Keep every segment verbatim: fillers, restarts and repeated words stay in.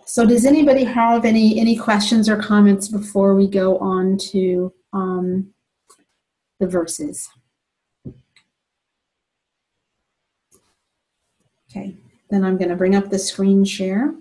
So does anybody have any, any questions or comments before we go on to um, the verses? Okay, then I'm going to bring up the screen share.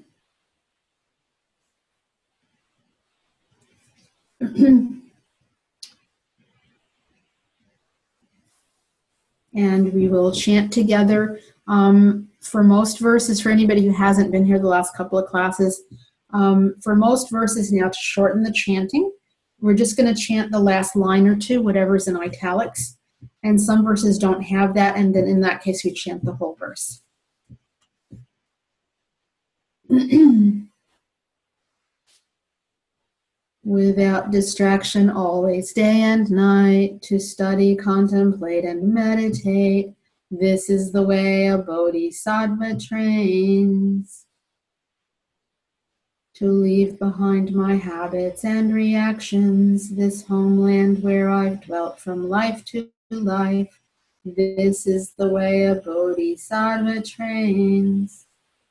And we will chant together. Um, for most verses, for anybody who hasn't been here the last couple of classes, um, for most verses now, to shorten the chanting, we're just going to chant the last line or two, whatever's in italics. And some verses don't have that, and then in that case, we chant the whole verse. Without distraction, always day and night, to study, contemplate, and meditate. This is the way a bodhisattva trains. To leave behind my habits and reactions, this homeland where I've dwelt from life to life. This is the way a bodhisattva trains.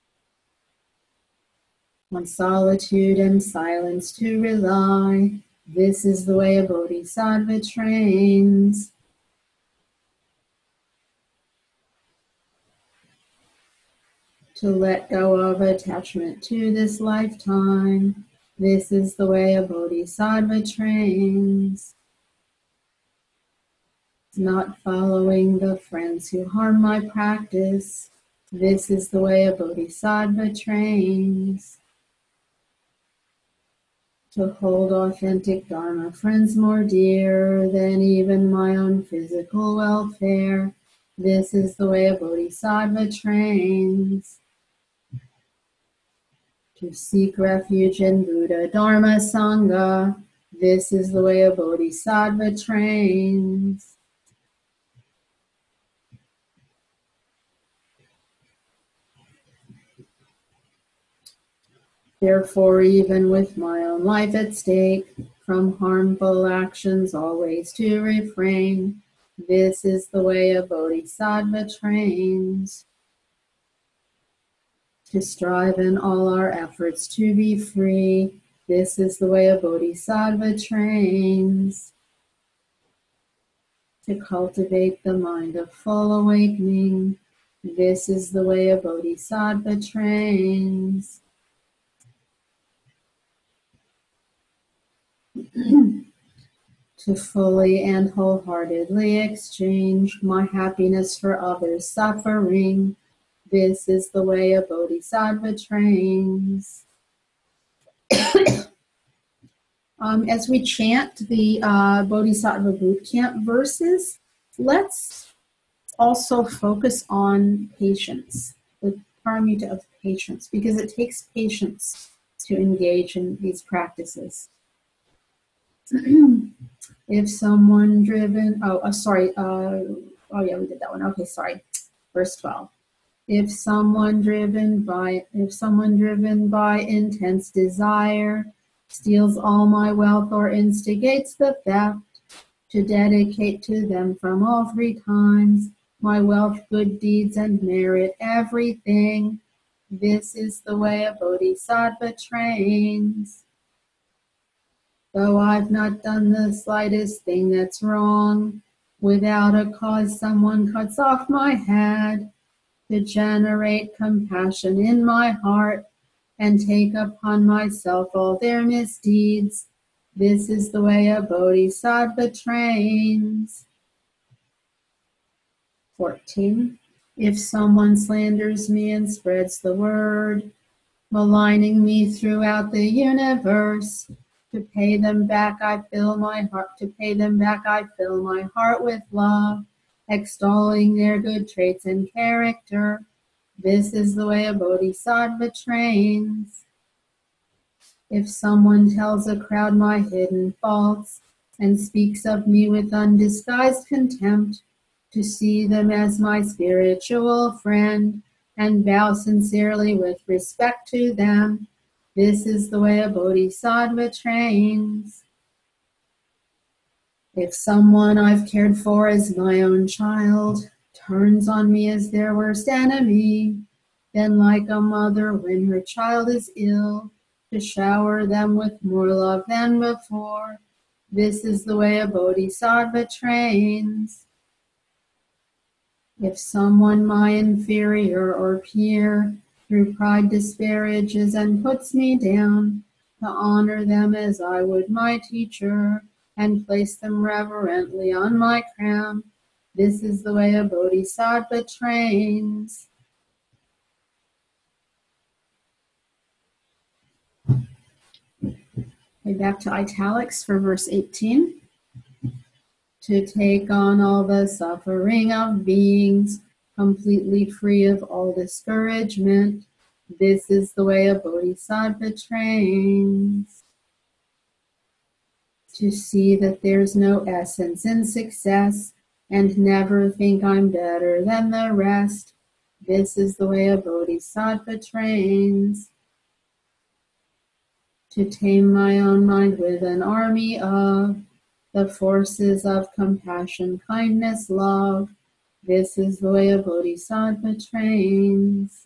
On solitude and silence to rely. This is the way a bodhisattva trains. To let go of attachment to this lifetime. This is the way a bodhisattva trains. Not following the friends who harm my practice. This is the way a bodhisattva trains. To hold authentic Dharma friends more dear than even my own physical welfare. This is the way a bodhisattva trains. To seek refuge in Buddha, Dharma, Sangha. This is the way a bodhisattva trains. Therefore, even with my own life at stake, from harmful actions always to refrain. This is the way a bodhisattva trains. To strive in all our efforts to be free. This is the way a bodhisattva trains. To cultivate the mind of full awakening. This is the way a bodhisattva trains. To fully and wholeheartedly exchange my happiness for others' suffering. This is the way a bodhisattva trains. um, as we chant the uh, Bodhisattva Boot Camp verses, let's also focus on patience, the paramita of patience, because it takes patience to engage in these practices. If someone driven, oh, uh, sorry, uh, oh yeah, we did that one. Okay, sorry. Verse twelve. If someone driven by, if someone driven by intense desire steals all my wealth or instigates the theft, to dedicate to them from all three times my wealth, good deeds, and merit, everything. This is the way a bodhisattva trains. Though I've not done the slightest thing that's wrong, without a cause someone cuts off my head, to generate compassion in my heart and take upon myself all their misdeeds. This is the way a bodhisattva trains. fourteen. If someone slanders me and spreads the word, maligning me throughout the universe, to pay them back I fill my heart, to pay them back I fill my heart with love, extolling their good traits and character. This is the way a bodhisattva trains. If someone tells a crowd my hidden faults and speaks of me with undisguised contempt, to see them as my spiritual friend and bow sincerely with respect to them. This is the way a bodhisattva trains. If someone I've cared for as my own child turns on me as their worst enemy, Then like a mother when her child is ill, to shower them with more love than before. This is the way a bodhisattva trains. If someone my inferior or peer through pride disparages and puts me down, to honor them as I would my teacher and place them reverently on my crown. This is the way a bodhisattva trains. Okay, back to italics for verse eighteen. To take on all the suffering of beings, completely free of all discouragement. This is the way a bodhisattva trains. To see that there's no essence in success and never think I'm better than the rest. This is the way a bodhisattva trains. To tame my own mind with an army of the forces of compassion, kindness, love. This is the way a bodhisattva trains.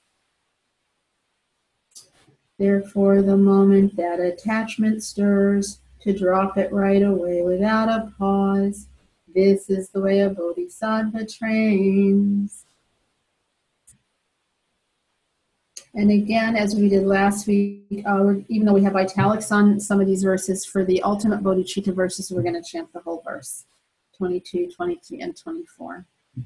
Therefore, the moment that attachment stirs, to drop it right away without a pause. This is the way a bodhisattva trains. And again, as we did last week, uh, even though we have italics on some of these verses, for the ultimate bodhicitta verses, we're going to chant the whole verse, twenty-two, twenty-three, and twenty-four.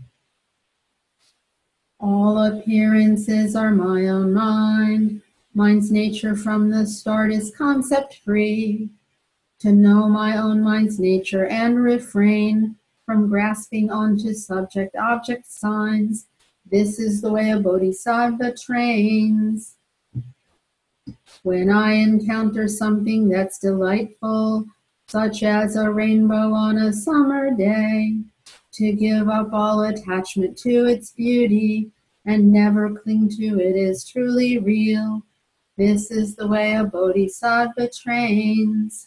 All appearances are my own mind. Mind's nature from the start is concept-free. To know my own mind's nature and refrain from grasping onto subject-object signs. This is the way a bodhisattva trains. When I encounter something that's delightful, such as a rainbow on a summer day, to give up all attachment to its beauty and never cling to it is truly real. This is the way a bodhisattva trains.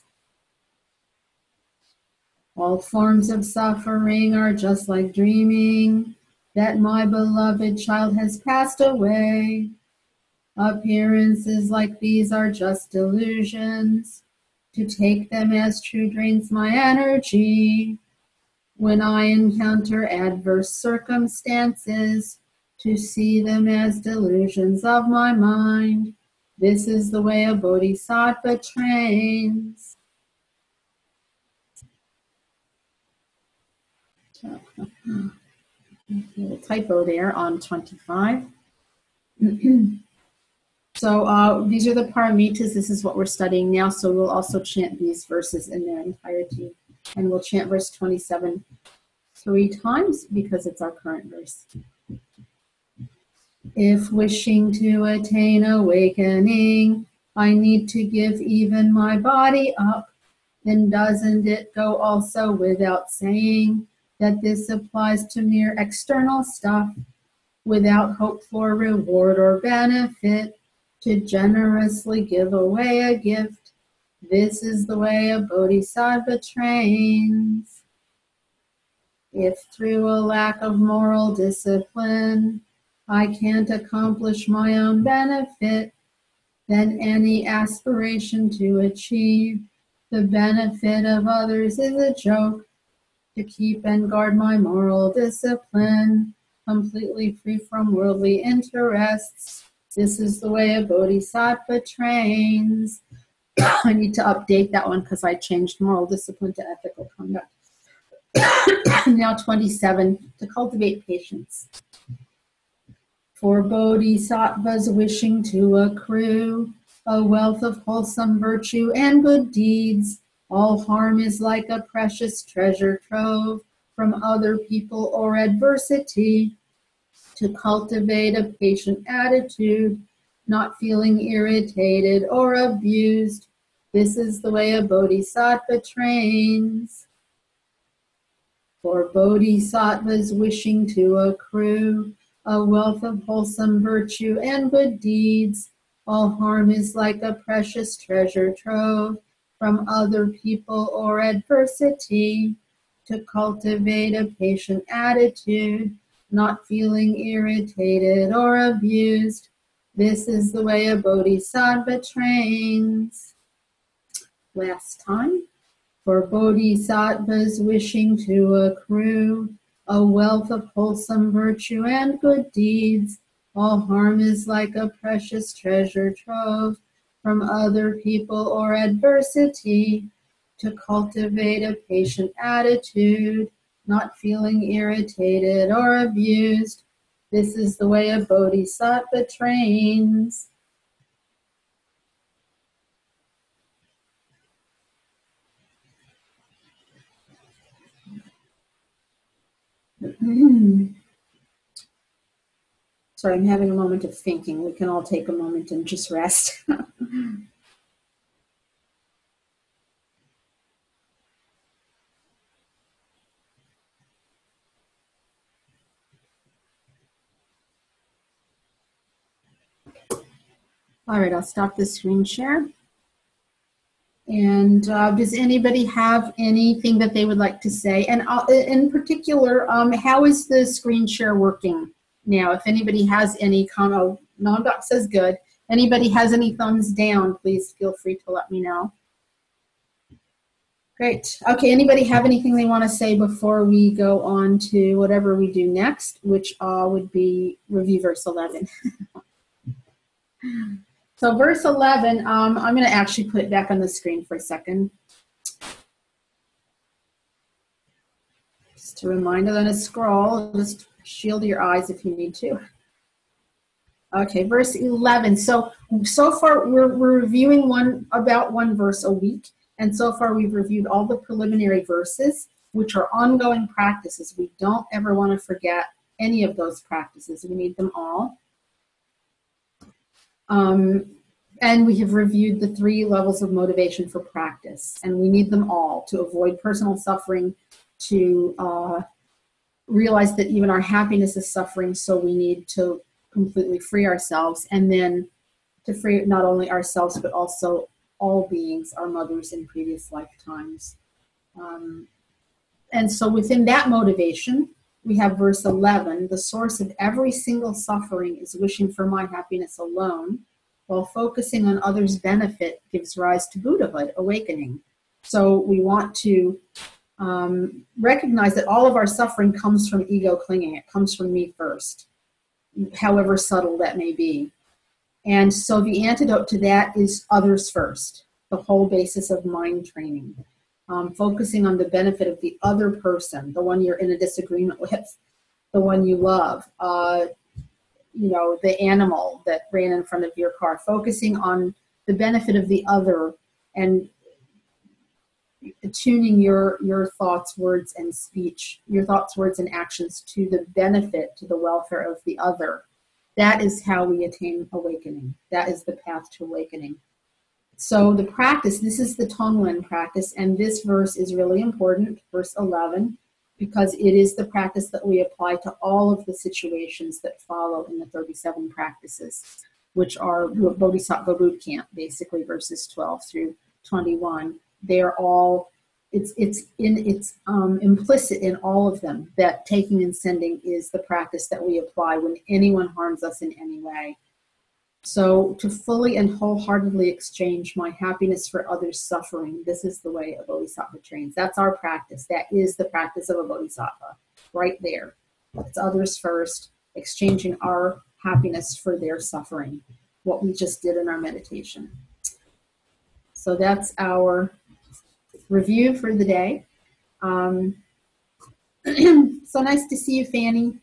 All forms of suffering are just like dreaming that my beloved child has passed away. Appearances like these are just delusions. To take them as true drains my energy. When I encounter adverse circumstances, to see them as delusions of my mind. This is the way a bodhisattva trains. A typo there on twenty-five. So uh, these are the paramitas. This is what we're studying now. So we'll also chant these verses in their entirety. And we'll chant verse twenty-seven three times because it's our current verse. If wishing to attain awakening, I need to give even my body up, then doesn't it go also without saying that this applies to mere external stuff, without hope for reward or benefit, to generously give away a gift? This is the way a bodhisattva trains. If through a lack of moral discipline, I can't accomplish my own benefit, then any aspiration to achieve the benefit of others is a joke. To keep and guard my moral discipline, completely free from worldly interests. This is the way a bodhisattva trains. I need to update that one because I changed moral discipline to ethical conduct. Now twenty-seven, to cultivate patience. For bodhisattvas wishing to accrue a wealth of wholesome virtue and good deeds, all harm is like a precious treasure trove from other people or adversity. To cultivate a patient attitude, not feeling irritated or abused. This is the way a bodhisattva trains. For bodhisattvas wishing to accrue a wealth of wholesome virtue and good deeds, all harm is like a precious treasure trove from other people or adversity. To cultivate a patient attitude, not feeling irritated or abused. This is the way a bodhisattva trains. Last time. For bodhisattvas wishing to accrue a wealth of wholesome virtue and good deeds, all harm is like a precious treasure trove from other people or adversity. To cultivate a patient attitude, not feeling irritated or abused. This is the way a bodhisattva trains. Sorry, I'm having a moment of thinking. We can all take a moment and just rest. All right, I'll stop the screen share. And uh, does anybody have anything that they would like to say? And uh, in particular, um, how is the screen share working now? If anybody has any comment, oh, non-doc says good. Anybody has any thumbs down, please feel free to let me know. Great. Okay, anybody have anything they want to say before we go on to whatever we do next, which uh, would be review verse eleven. So verse eleven, um, I'm going to actually put it back on the screen for a second. Just a reminder, then to scroll, just shield your eyes if you need to. Okay, verse eleven. So, so far we're, we're reviewing one about one verse a week. And so far we've reviewed all the preliminary verses, which are ongoing practices. We don't ever want to forget any of those practices. We need them all. Um, and we have reviewed the three levels of motivation for practice, and we need them all to avoid personal suffering, to uh, realize that even our happiness is suffering, so we need to completely free ourselves, and then to free not only ourselves, but also all beings, our mothers in previous lifetimes. Um, and so within that motivation, we have verse eleven, the source of every single suffering is wishing for my happiness alone, while focusing on others' benefit gives rise to Buddhahood, awakening. So we want to um, recognize that all of our suffering comes from ego clinging. It comes from me first, however subtle that may be. And so the antidote to that is others first, the whole basis of mind training. Um, focusing on the benefit of the other person, the one you're in a disagreement with, the one you love, uh, you know, the animal that ran in front of your car, focusing on the benefit of the other and tuning your, your thoughts, words, and speech, your thoughts, words, and actions to the benefit, to the welfare of the other. That is how we attain awakening. That is the path to awakening. So the practice, this is the Tonglen practice, and this verse is really important, verse eleven, because it is the practice that we apply to all of the situations that follow in the thirty-seven practices, which are Bodhisattva Boot Camp, basically verses twelve through twenty-one. They are all, it's it's in it's um, implicit in all of them that taking and sending is the practice that we apply when anyone harms us in any way. So to fully and wholeheartedly exchange my happiness for others' suffering, this is the way a bodhisattva trains. That's our practice. That is the practice of a bodhisattva, right there. It's others first, exchanging our happiness for their suffering, what we just did in our meditation. So that's our review for the day. Um, so nice to see you, Fanny.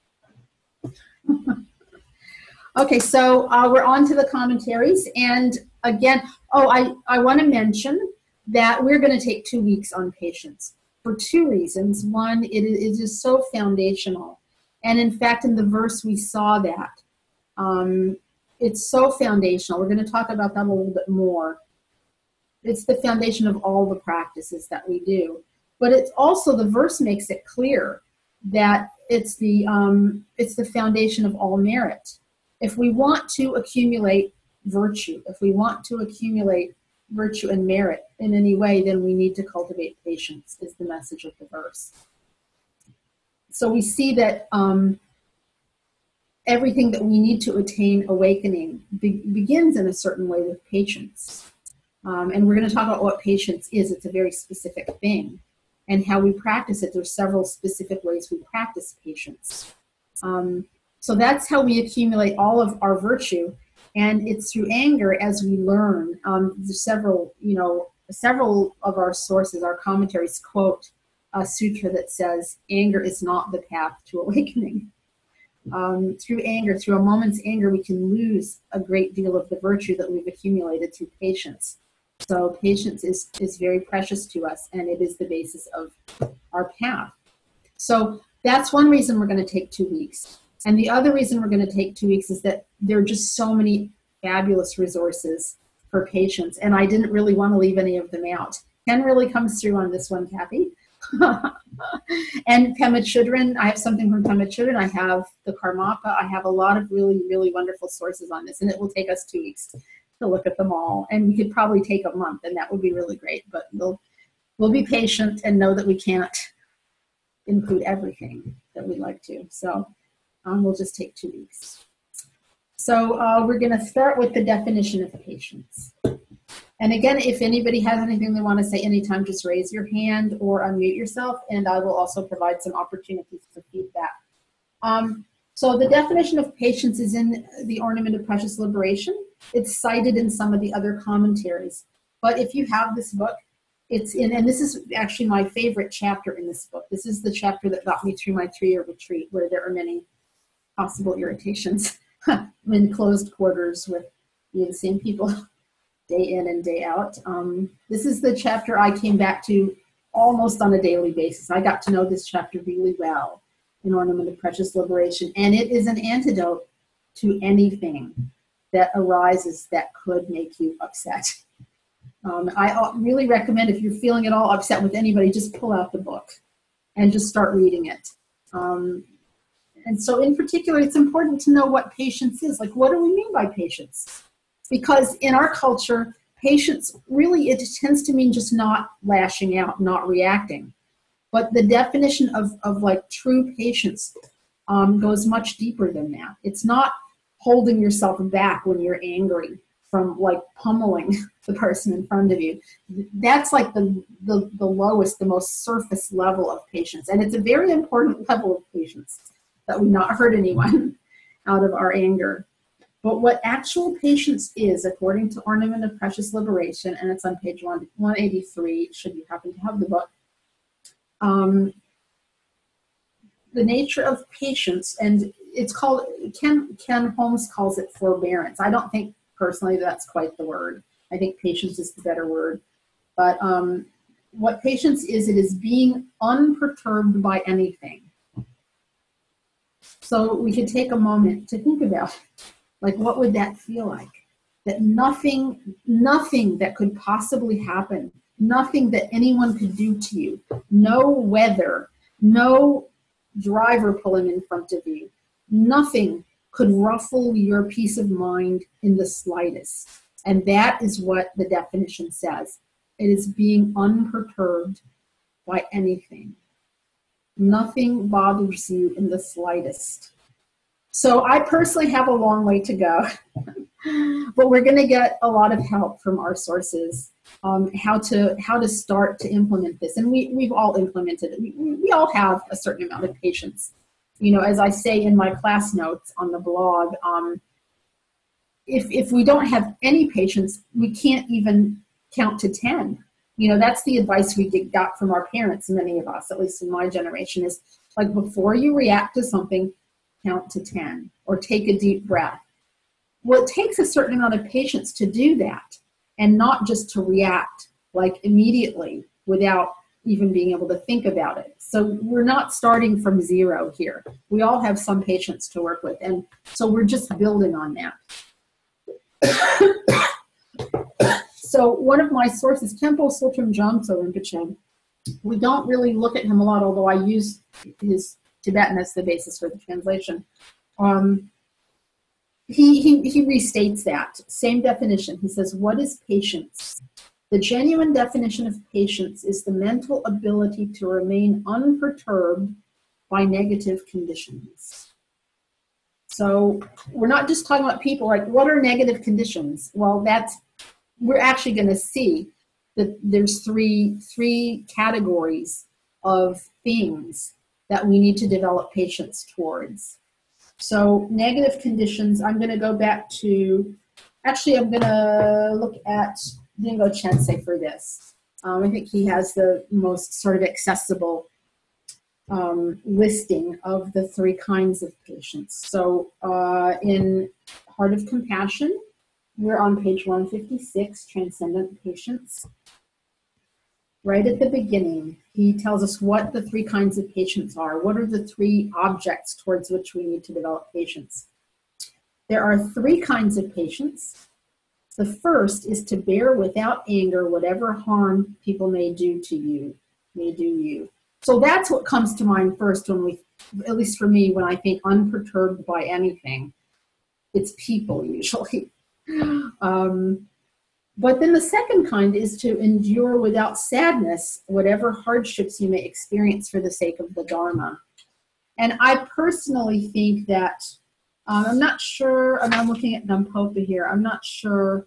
Okay, so uh, we're on to the commentaries. And again, oh, I, I want to mention that we're going to take two weeks on patience for two reasons. One, it is just so foundational. And in fact, in the verse, we saw that. Um, it's so foundational. We're going to talk about that a little bit more. It's the foundation of all the practices that we do. But it's also, the verse makes it clear that it's the, um, it's the foundation of all merit. If we want to accumulate virtue, if we want to accumulate virtue and merit in any way, then we need to cultivate patience, is the message of the verse. So we see that um, everything that we need to attain awakening be begins in a certain way with patience. Um, and we're going to talk about what patience is. It's a very specific thing. And how we practice it. There's several specific ways we practice patience. Um, so that's how we accumulate all of our virtue. And it's through anger as we learn. Um, there's several, you know, several of our sources, our commentaries quote a sutra that says, anger is not the path to awakening. Um, through anger, through a moment's anger, we can lose a great deal of the virtue that we've accumulated through patience. So patience is, is very precious to us, and it is the basis of our path. So that's one reason we're going to take two weeks. And the other reason we're going to take two weeks is that there are just so many fabulous resources for patience, and I didn't really want to leave any of them out. Ken really comes through on this one, Kathy. And Pema Chodron, I have something from Pema Chodron. I have the Karmapa. I have a lot of really, really wonderful sources on this, and it will take us two weeks to look at them all. And we could probably take a month, and that would be really great. But we'll we'll be patient and know that we can't include everything that we'd like to. So um, we'll just take two weeks. So uh, we're going to start with the definition of patience. And again, if anybody has anything they want to say anytime, just raise your hand or unmute yourself, and I will also provide some opportunities for feedback. Um, so the definition of patience is in the Ornament of Precious Liberation. It's cited in some of the other commentaries. But if you have this book, it's in, and this is actually my favorite chapter in this book. This is the chapter that got me through my three-year retreat, where there are many possible irritations. I'm in closed quarters with the same people day in and day out. Um, this is the chapter I came back to almost on a daily basis. I got to know this chapter really well in Ornament of Precious Liberation, and it is an antidote to anything that arises that could make you upset. Um, I really recommend, if you're feeling at all upset with anybody, just pull out the book and just start reading it. Um, and so in particular, it's important to know what patience is. Like, what do we mean by patience? Because in our culture, patience really, it tends to mean just not lashing out, not reacting. But the definition of, of like true patience um, goes much deeper than that. It's not holding yourself back when you're angry from like pummeling the person in front of you. That's like the, the, the lowest, the most surface level of patience. And it's a very important level of patience, that we not hurt anyone out of our anger. But what actual patience is, according to Ornament of Precious Liberation, and it's on page one eighty-three, should you happen to have the book, um, the nature of patience, and it's called, Ken, Ken Holmes calls it forbearance. I don't think personally that's quite the word. I think patience is the better word. But um, what patience is, it is being unperturbed by anything. So we could take a moment to think about, like, what would that feel like? That nothing, nothing that could possibly happen, nothing that anyone could do to you, no weather, no driver pulling in front of you, nothing could ruffle your peace of mind in the slightest. And that is what the definition says. It is being unperturbed by anything. Nothing bothers you in the slightest. So I personally have a long way to go, but we're going to get a lot of help from our sources, um, how to how to start to implement this. And we, we've all implemented it. We, we all have a certain amount of patience. You know, as I say in my class notes on the blog, um, if, if we don't have any patience, we can't even count to ten. You know, that's the advice we get, got from our parents, many of us, at least in my generation, is like, before you react to something, count to ten or take a deep breath. Well, it takes a certain amount of patience to do that, and not just to react like immediately without even being able to think about it. So we're not starting from zero here. We all have some patience to work with, and so we're just building on that. So one of my sources, Tempo Sultram Jomso Rinpoche, we don't really look at him a lot, although I use his Tibetan as the basis for the translation. Um, he, he, he restates that, same definition. He says, what is patience? The genuine definition of patience is the mental ability to remain unperturbed by negative conditions. So we're not just talking about people, like what are negative conditions? Well, that's, we're actually going to see that there's three, three categories of things that we need to develop patience towards. So negative conditions, I'm going to go back to, actually I'm going to look at Dingo Chense for this. Um, I think he has the most sort of accessible um, listing of the three kinds of patience. So uh, in Heart of Compassion, we're on page one fifty-six, Transcendent Patience. Right at the beginning, he tells us what the three kinds of patience are. What are the three objects towards which we need to develop patience? There are three kinds of patience. The first is to bear without anger whatever harm people may do to you, may do you. So that's what comes to mind first when we, at least for me, when I think unperturbed by anything. It's people usually. Um, But then the second kind is to endure without sadness whatever hardships you may experience for the sake of the Dharma. And I personally think that, um, I'm not sure, and I'm looking at Gampopa here, I'm not sure.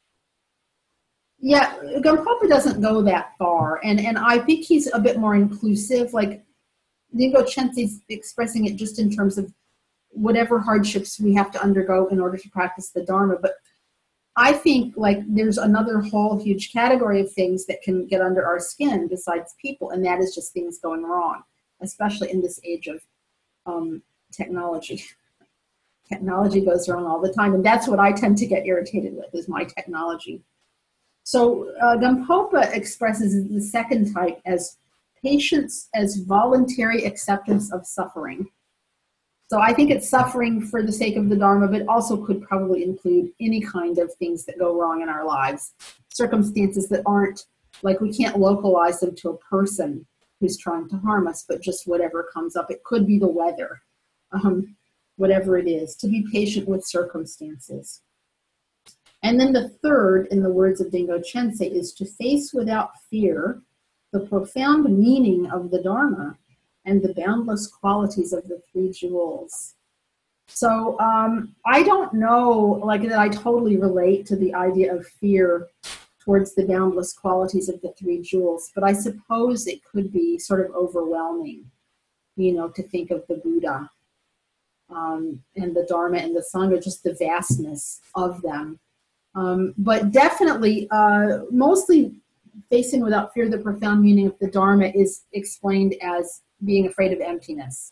Yeah, Gampopa doesn't go that far. And, and I think he's a bit more inclusive. Like Dingo Chense's expressing it just in terms of whatever hardships we have to undergo in order to practice the Dharma. But I think like there's another whole huge category of things that can get under our skin besides people, and that is just things going wrong, especially in this age of um, technology. Technology goes wrong all the time, and that's what I tend to get irritated with, is my technology. So uh, Gampopa expresses the second type as patience as voluntary acceptance of suffering. So I think it's suffering for the sake of the Dharma, but also could probably include any kind of things that go wrong in our lives. Circumstances that aren't, like we can't localize them to a person who's trying to harm us, but just whatever comes up. It could be the weather, um, whatever it is, to be patient with circumstances. And then the third, in the words of Dingo Chense, is to face without fear the profound meaning of the Dharma and the boundless qualities of the three jewels. So um, I don't know, like that I totally relate to the idea of fear towards the boundless qualities of the three jewels, but I suppose it could be sort of overwhelming, you know, to think of the Buddha um, and the Dharma and the Sangha, just the vastness of them. Um, but definitely, uh, mostly facing without fear the profound meaning of the Dharma is explained as being afraid of emptiness.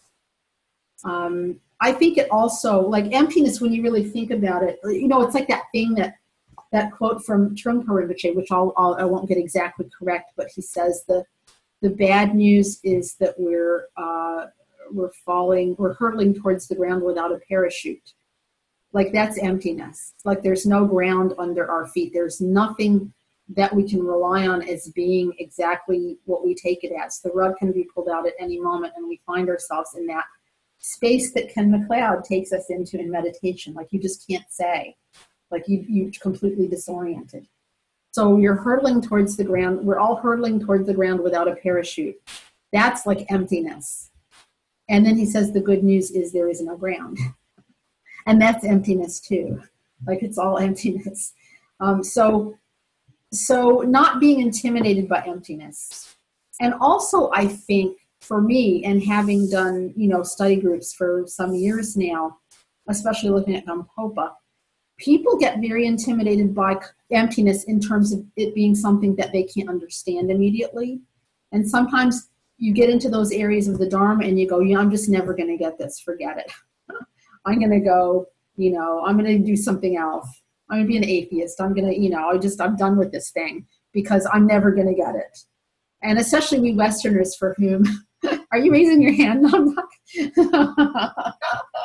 Um, I think it also, like emptiness, when you really think about it, you know, it's like that thing that, that quote from Trungpa Rinpoche, which I'll, I'll, I won't get exactly correct, but he says the, the bad news is that we're, uh, we're falling, we're hurtling towards the ground without a parachute. Like that's emptiness. Like there's no ground under our feet. There's nothing that we can rely on as being exactly what we take it as. The rug can be pulled out at any moment, and we find ourselves in that space that Ken MacLeod takes us into in meditation. Like you just can't say, like you, you're completely disoriented. So you're hurtling towards the ground. We're all hurtling towards the ground without a parachute. That's like emptiness. And then he says the good news is there is no ground. And that's emptiness too. Like it's all emptiness. Um, so So not being intimidated by emptiness. And also, I think, for me, and having done, you know, study groups for some years now, especially looking at Gampopa, people get very intimidated by emptiness in terms of it being something that they can't understand immediately. And sometimes you get into those areas of the Dharma and you go, yeah, I'm just never going to get this. Forget it. I'm going to go, you know, I'm going to do something else. I'm going to be an atheist. I'm going to, you know, I just, I'm done with this thing because I'm never going to get it. And especially we Westerners for whom, are you raising your hand? No, I'm not.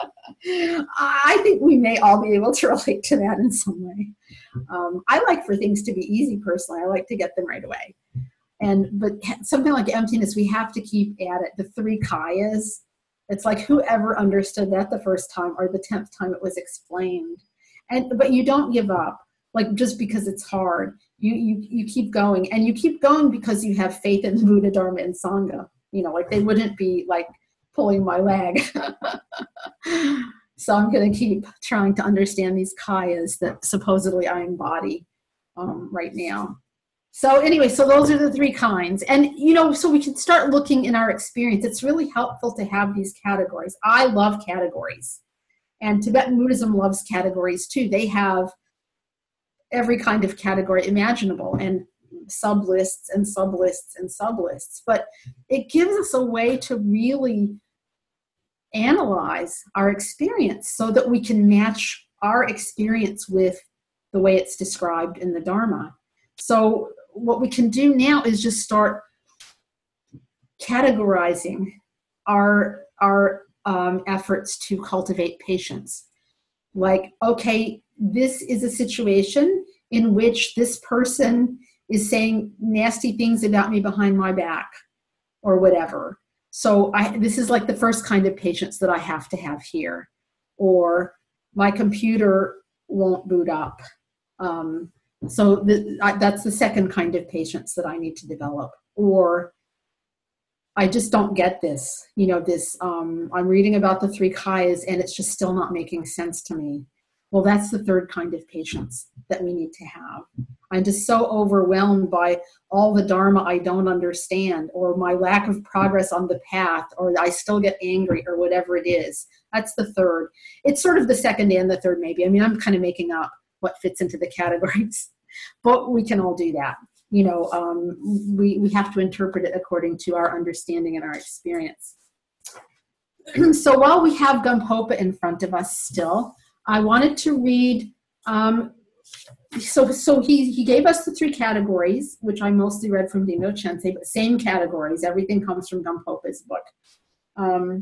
I think we may all be able to relate to that in some way. Um, I like for things to be easy personally. I like to get them right away. And, but something like emptiness, we have to keep at it. The three kayas, it's like whoever understood that the first time or the tenth time it was explained. And, but you don't give up, like just because it's hard. You, you, you keep going, and you keep going because you have faith in the Buddha, Dharma, and Sangha. You know, like they wouldn't be like pulling my leg. So I'm going to keep trying to understand these kayas that supposedly I embody um, right now. So anyway, so those are the three kinds. And, you know, so we can start looking in our experience. It's really helpful to have these categories. I love categories. And Tibetan Buddhism loves categories too. They have every kind of category imaginable and sublists and sublists and sublists. But it gives us a way to really analyze our experience so that we can match our experience with the way it's described in the Dharma. So what we can do now is just start categorizing our, our um, efforts to cultivate patience. Like, okay, this is a situation in which this person is saying nasty things about me behind my back or whatever. So I, this is like the first kind of patience that I have to have here. Or my computer won't boot up. Um, so the, I, that's the second kind of patience that I need to develop. Or I just don't get this. You know, this, um, I'm reading about the three kayas and it's just still not making sense to me. Well, that's the third kind of patience that we need to have. I'm just so overwhelmed by all the Dharma I don't understand, or my lack of progress on the path, or I still get angry, or whatever it is. That's the third. It's sort of the second and the third, maybe. I mean, I'm kind of making up what fits into the categories, but we can all do that. You know, um, we, we have to interpret it according to our understanding and our experience. So while we have Gampopa in front of us still, I wanted to read, um, so so he, he gave us the three categories, which I mostly read from Dingyo Chensei, but same categories. Everything comes from Gampopa's book. Um,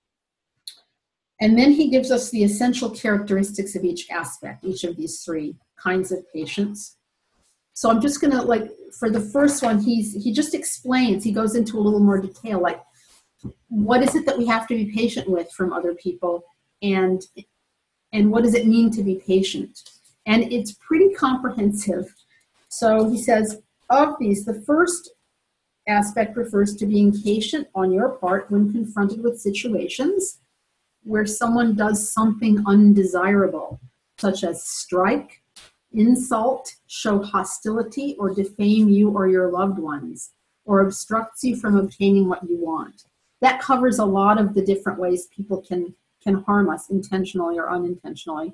and then he gives us the essential characteristics of each aspect, each of these three kinds of patience. So I'm just going to, like, for the first one, he's he just explains, he goes into a little more detail, like, what is it that we have to be patient with from other people, and and what does it mean to be patient? And it's pretty comprehensive. So he says, of these, the first aspect refers to being patient on your part when confronted with situations where someone does something undesirable, such as strike, insult, show hostility, or defame you or your loved ones, or obstructs you from obtaining what you want. That covers a lot of the different ways people can can harm us intentionally or unintentionally.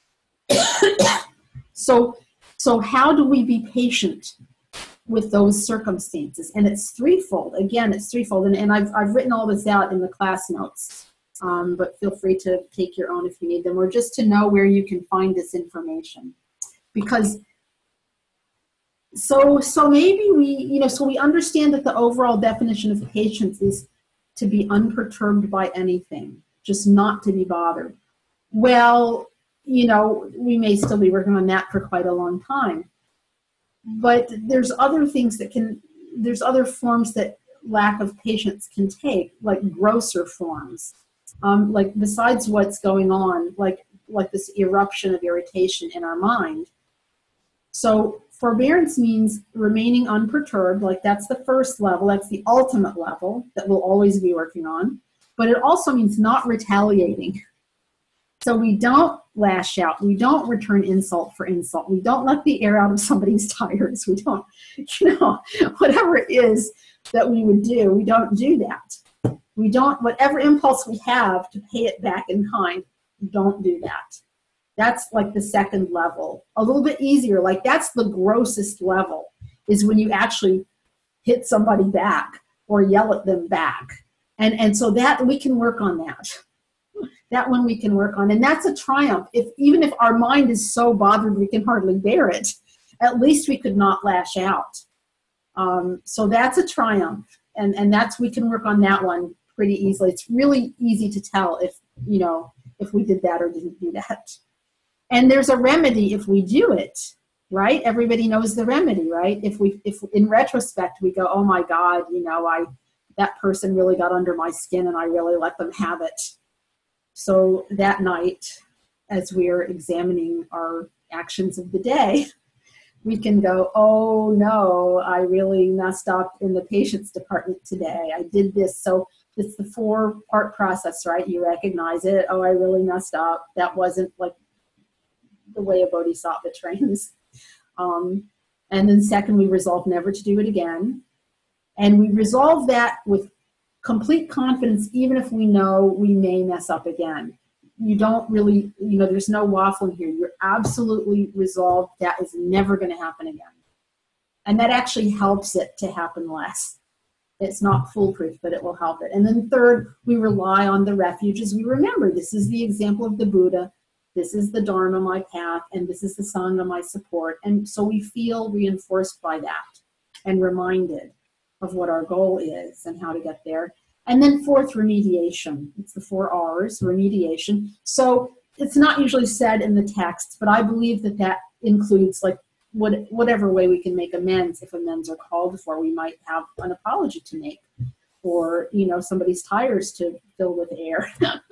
so, so how do we be patient with those circumstances? And it's threefold. Again, it's threefold. And, and I've, I've written all this out in the class notes, um, but feel free to take your own if you need them, or just to know where you can find this information. Because so, so maybe we, you know, so we understand that the overall definition of patience is to be unperturbed by anything, just not to be bothered. Well, you know, we may still be working on that for quite a long time. But there's other things that can, there's other forms that lack of patience can take, like grosser forms. Um, like besides what's going on, like, like this eruption of irritation in our mind. So forbearance means remaining unperturbed, like that's the first level, that's the ultimate level that we'll always be working on. But it also means not retaliating. So we don't lash out. We don't return insult for insult. We don't let the air out of somebody's tires. We don't, you know, whatever it is that we would do, we don't do that. We don't, whatever impulse we have to pay it back in kind, don't do that. That's like the second level. A little bit easier, like that's the grossest level, is when you actually hit somebody back or yell at them back. And, and so that, we can work on that. That one we can work on. And that's a triumph. If even if our mind is so bothered we can hardly bear it, at least we could not lash out. Um, so that's a triumph. And, and that's, we can work on that one pretty easily. It's really easy to tell if, you know, if we did that or didn't do that. And there's a remedy if we do it, right? Everybody knows the remedy, right? If we, if in retrospect we go, oh my God, you know, I, that person really got under my skin and I really let them have it. So that night, as we're examining our actions of the day, we can go, oh no, I really messed up in the patience department today. I did this. So it's the four part process, right? You recognize it. Oh, I really messed up. That wasn't like the way a bodhisattva trains. Um, and then second, we resolve never to do it again. And we resolve that with complete confidence, even if we know we may mess up again. You don't really, you know, there's no waffling here. You're absolutely resolved that is never going to happen again. And that actually helps it to happen less. It's not foolproof, but it will help it. And then third, we rely on the refuges. We remember this is the example of the Buddha. This is the Dharma, my path, and this is the Sangha, my support. And so we feel reinforced by that and reminded of what our goal is and how to get there. And then fourth, remediation. It's the four R's, remediation. So it's not usually said in the texts, but I believe that that includes like what, whatever way we can make amends. If amends are called for, we might have an apology to make, or, you know, somebody's tires to fill with air.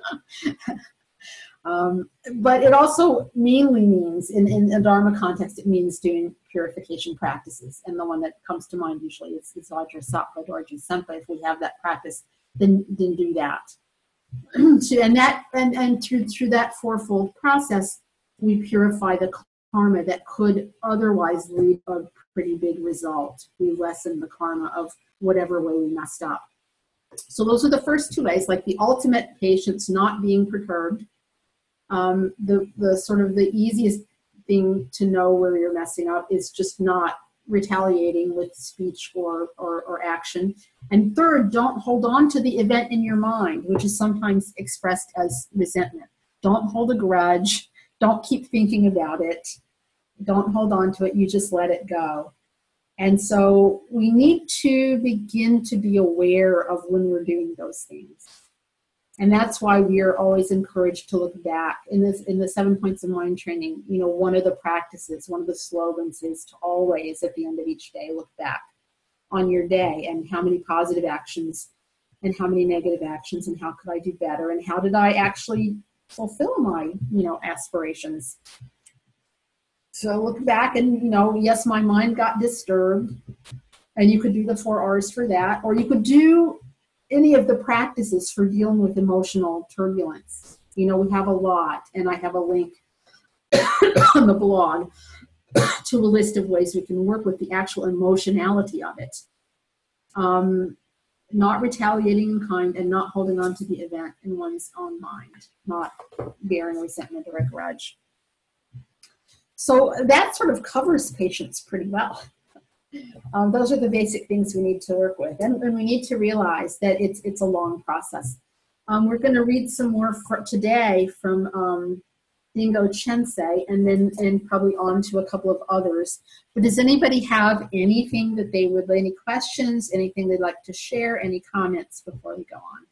um, but it also mainly means, in, in a Dharma context, it means doing purification practices. And the one that comes to mind usually is, is Vajrasattva, Dorje Sempa. If we have that practice, then, then do that. and that and, and through, through that fourfold process, we purify the karma that could otherwise lead a pretty big result. We lessen the karma of whatever way we messed up. So those are the first two ways, like the ultimate patience, not being perturbed. Um, the, the sort of the easiest thing to know where you're messing up is just not retaliating with speech or, or, or action. And third, don't hold on to the event in your mind, which is sometimes expressed as resentment. Don't hold a grudge. Don't keep thinking about it. Don't hold on to it. You just let it go. And so we need to begin to be aware of when we're doing those things. And that's why we are always encouraged to look back. In this, in the seven points of mind training, you know, one of the practices, one of the slogans is to always, at the end of each day, look back on your day and how many positive actions and how many negative actions and how could I do better and how did I actually fulfill my, you know, aspirations. So look back and, you know, yes, my mind got disturbed, and you could do the four R's for that, or you could do any of the practices for dealing with emotional turbulence. You know, we have a lot, and I have a link on the blog to a list of ways we can work with the actual emotionality of it. Um, not retaliating in kind and not holding on to the event in one's own mind, not bearing resentment or a grudge. So that sort of covers patience pretty well. Um, those are the basic things we need to work with. And, and we need to realize that it's it's a long process. Um, we're going to read some more for today from um, Dingo Chensei, and then and probably on to a couple of others. But does anybody have anything that they would, any questions, anything they'd like to share, any comments before we go on?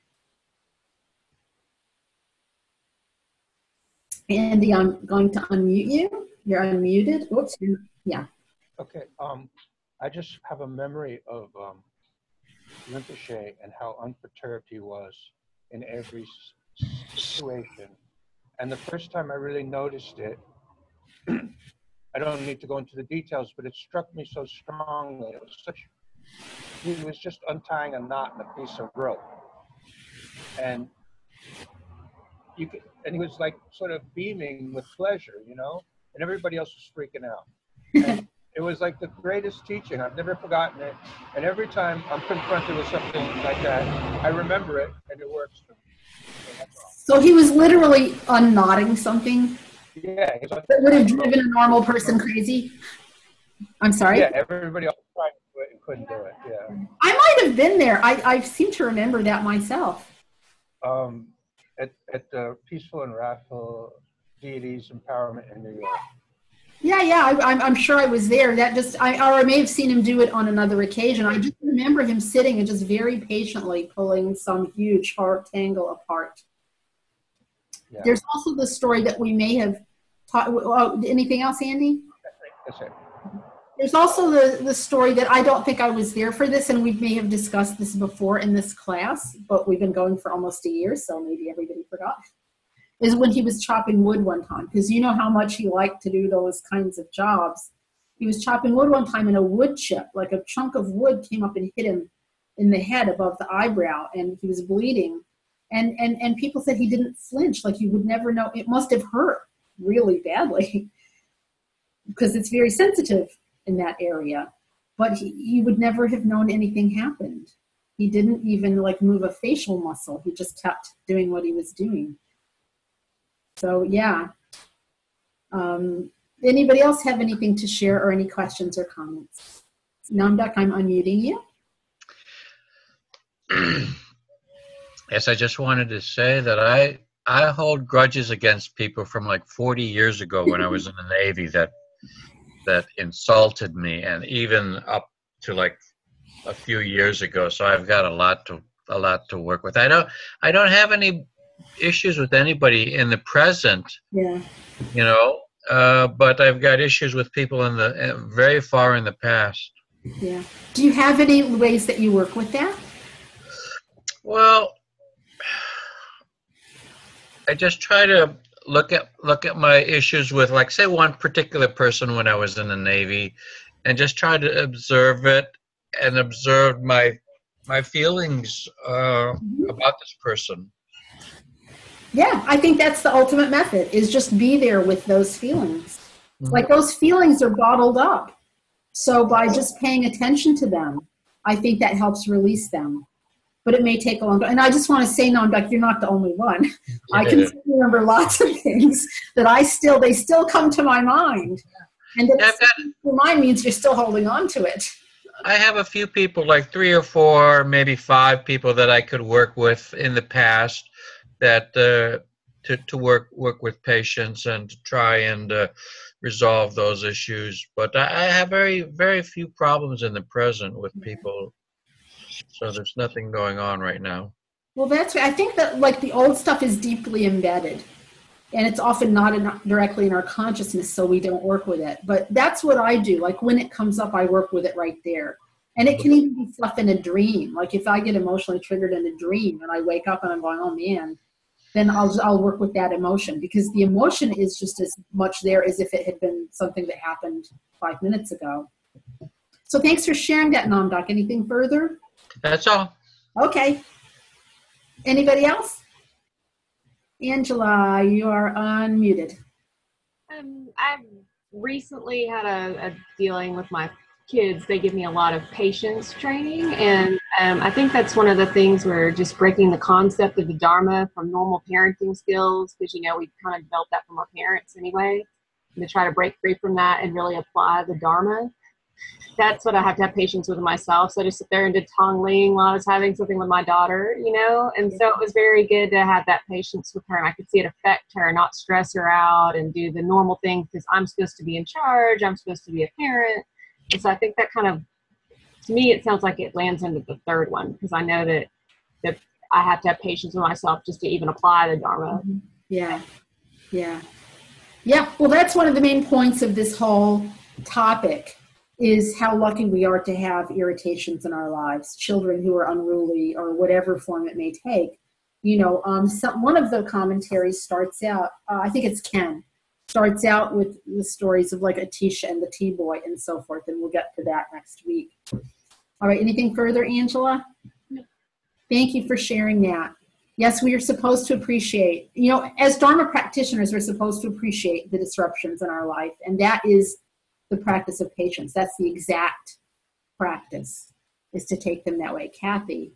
Andy, I'm going to unmute you. You're unmuted. Oops. Yeah. Okay. Um, I just have a memory of um, Rinpoche and how unperturbed he was in every situation. And the first time I really noticed it, I don't need to go into the details, but it struck me so strongly. It was such, he was just untying a knot in a piece of rope. And you could, and he was like sort of beaming with pleasure, you know, and everybody else was freaking out. And it was like the greatest teaching. I've never forgotten it. And every time I'm confronted with something like that, I remember it and it works for me. So, that's all. So he was literally unknotting something? Yeah. He was like, that would have driven a normal person crazy? I'm sorry? Yeah, everybody else tried to do it and couldn't do it. Yeah. I might have been there. I, I seem to remember that myself. Um, at, at the Peaceful and Wrathful Deities Empowerment in New York. Yeah, yeah, I, I'm, I'm sure I was there. That just, I, or I may have seen him do it on another occasion. I just remember him sitting and just very patiently pulling some huge rectangle apart. Yeah. There's also the story that we may have taught. Oh, anything else, Andy? That's it. There's also the, the story that I don't think I was there for this, and we may have discussed this before in this class, but we've been going for almost a year, so maybe everybody forgot. Is when he was chopping wood one time, because you know how much he liked to do those kinds of jobs. He was chopping wood one time and a wood chip, like a chunk of wood, came up and hit him in the head above the eyebrow, and he was bleeding. And, and, and people said he didn't flinch, like you would never know. It must have hurt really badly because it's very sensitive in that area. But he, he would never have known anything happened. He didn't even like move a facial muscle. He just kept doing what he was doing. So yeah. Um, anybody else have anything to share or any questions or comments? Namdak, I'm unmuting you. Yes, I just wanted to say that I I hold grudges against people from like forty years ago when I was in the Navy that that insulted me, and even up to like a few years ago. So I've got a lot to a lot to work with. I don't I don't have any issues with anybody in the present. Yeah. You know, uh, but I've got issues with people in the uh, very far in the past. Yeah. Do you have any ways that you work with that? Well, I just try to look at look at my issues with, like, say, one particular person when I was in the Navy, and just try to observe it and observe my my feelings uh, about this person. Yeah, I think that's the ultimate method, is just be there with those feelings. Mm-hmm. Like those feelings are bottled up. So by just paying attention to them, I think that helps release them. But it may take a long time. And I just want to say, Namdak, you're not the only one. Yeah. I can remember lots of things that I still, they still come to my mind. And that yeah, got, remind means you're still holding on to it. I have a few people, like three or four, maybe five people that I could work with in the past that uh, to, to work work with patients and to try and uh, resolve those issues. But I, I have very, very few problems in the present with people. So there's nothing going on right now. Well, that's I think that like the old stuff is deeply embedded, and it's often not in, directly in our consciousness, so we don't work with it. But that's what I do. Like when it comes up, I work with it right there. And it can even be stuff in a dream. Like if I get emotionally triggered in a dream and I wake up and I'm going, oh man, then I'll I'll work with that emotion, because the emotion is just as much there as if it had been something that happened five minutes ago. So thanks for sharing that, Namdak. Anything further? That's all. Okay. Anybody else? Angela, you are unmuted. Um, I've recently had a, a dealing with my kids. They give me a lot of patience training, and um, I think that's one of the things where just breaking the concept of the Dharma from normal parenting skills, because, you know, we kind of developed that from our parents anyway, and to try to break free from that and really apply the Dharma. That's what I have to have patience with myself. So I just sit there and did Tongling while I was having something with my daughter, you know, and so it was very good to have that patience with her, and I could see it affect her, not stress her out, and do the normal things, because I'm supposed to be in charge, I'm supposed to be a parent. And so I think that kind of, to me, it sounds like it lands into the third one, because I know that that I have to have patience with myself just to even apply the Dharma. Yeah, yeah, yeah. Well, that's one of the main points of this whole topic, is how lucky we are to have irritations in our lives, children who are unruly or whatever form it may take. You know, um, some, one of the commentaries starts out, uh, I think it's Ken, starts out with the stories of like Atisha and the T-Boy and so forth, and we'll get to that next week. All right, anything further, Angela? No. Thank you for sharing that. Yes, we are supposed to appreciate, you know, as Dharma practitioners, we're supposed to appreciate the disruptions in our life, and that is the practice of patience. That's the exact practice, is to take them that way. Kathy?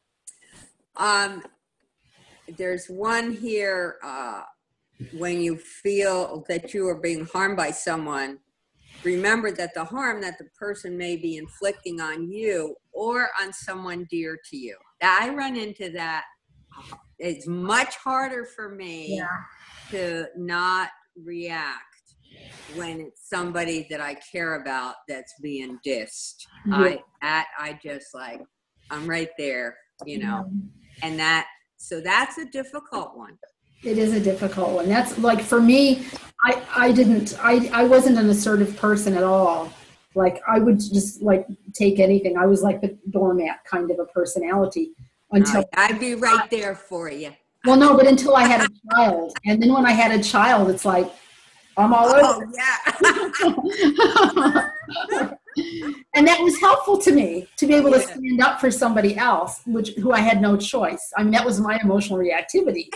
Um, there's one here, uh, when you feel that you are being harmed by someone, remember that the harm that the person may be inflicting on you or on someone dear to you. I run into that. It's much harder for me yeah. to not react when it's somebody that I care about that's being dissed. Yeah. I, that, I just like, I'm right there, you know, yeah. and that, so that's a difficult one. It is a difficult one. That's like, for me, I, I didn't, I, I wasn't an assertive person at all. Like I would just like take anything. I was like the doormat kind of a personality until. I'd be right there for you. Well, no, but until I had a child. And then when I had a child, it's like, I'm all over. Oh, yeah. And that was helpful to me to be able to Yeah. stand up for somebody else, which who I had no choice. I mean, that was my emotional reactivity.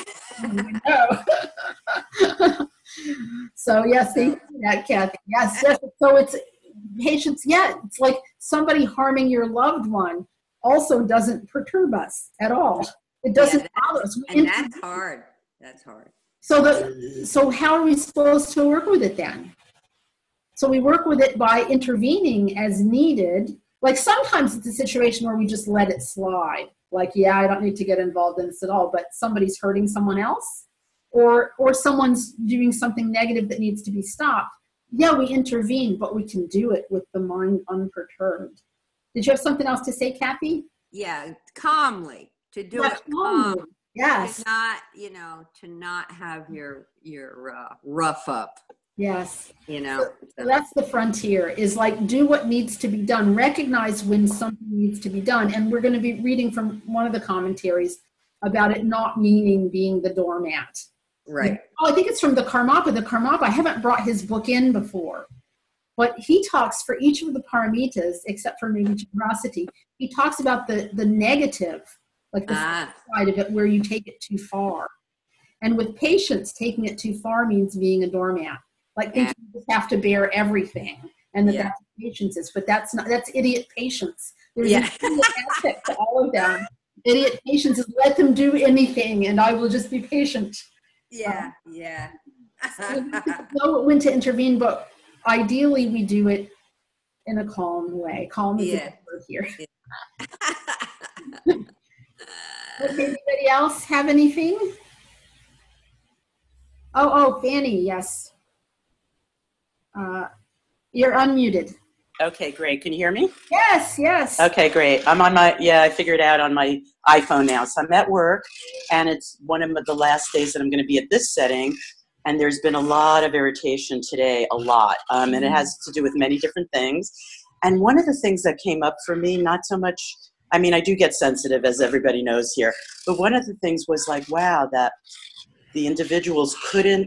No. So yes, thank you for that, Kathy. Yes, yes. So it's patience. Yeah, it's like somebody harming your loved one also doesn't perturb us at all. It doesn't Yeah, bother us. We And inter- that's hard. That's hard. So the so how are we supposed to work with it then? So we work with it by intervening as needed. Like sometimes it's a situation where we just let it slide. Like, yeah, I don't need to get involved in this at all, but somebody's hurting someone else, or or someone's doing something negative that needs to be stopped. Yeah, we intervene, but we can do it with the mind unperturbed. Did you have something else to say, Kathy? Yeah, calmly. To do Yeah, it calmly. calm. Yes, To not, you know, to not have your your uh, rough up, yes. you know. So that's the frontier, is like do what needs to be done, recognize when something needs to be done. And we're going to be reading from one of the commentaries about it not meaning being the doormat. Right. Oh, I think it's from the Karmapa. The Karmapa, I haven't brought his book in before, but he talks for each of the paramitas, except for maybe generosity, he talks about the, the negative, like the Ah, side of it where you take it too far. And with patience, taking it too far means being a doormat. Like thinking you just have to bear everything, and that Yeah. that's what patience is. But that's not, that's idiot patience. There's Yeah. an idiot aspect to all of them. Idiot patience is let them do anything and I will just be patient. yeah, yeah. We know when to intervene, but ideally we do it in a calm way. Calm is Yeah. a good word here. Okay, anybody else have anything? Oh, oh, Fanny, yes. Uh, you're unmuted. Okay, great. Can you hear me? Yes, yes. Okay, great. I'm on my, yeah, I figured it out on my iPhone now. So I'm at work, and it's one of the last days that I'm going to be at this setting, and there's been a lot of irritation today, a lot. Um, and it has to do with many different things. And one of the things that came up for me, not so much, I mean, I do get sensitive, as everybody knows here, but one of the things was like, wow, that the individuals couldn't,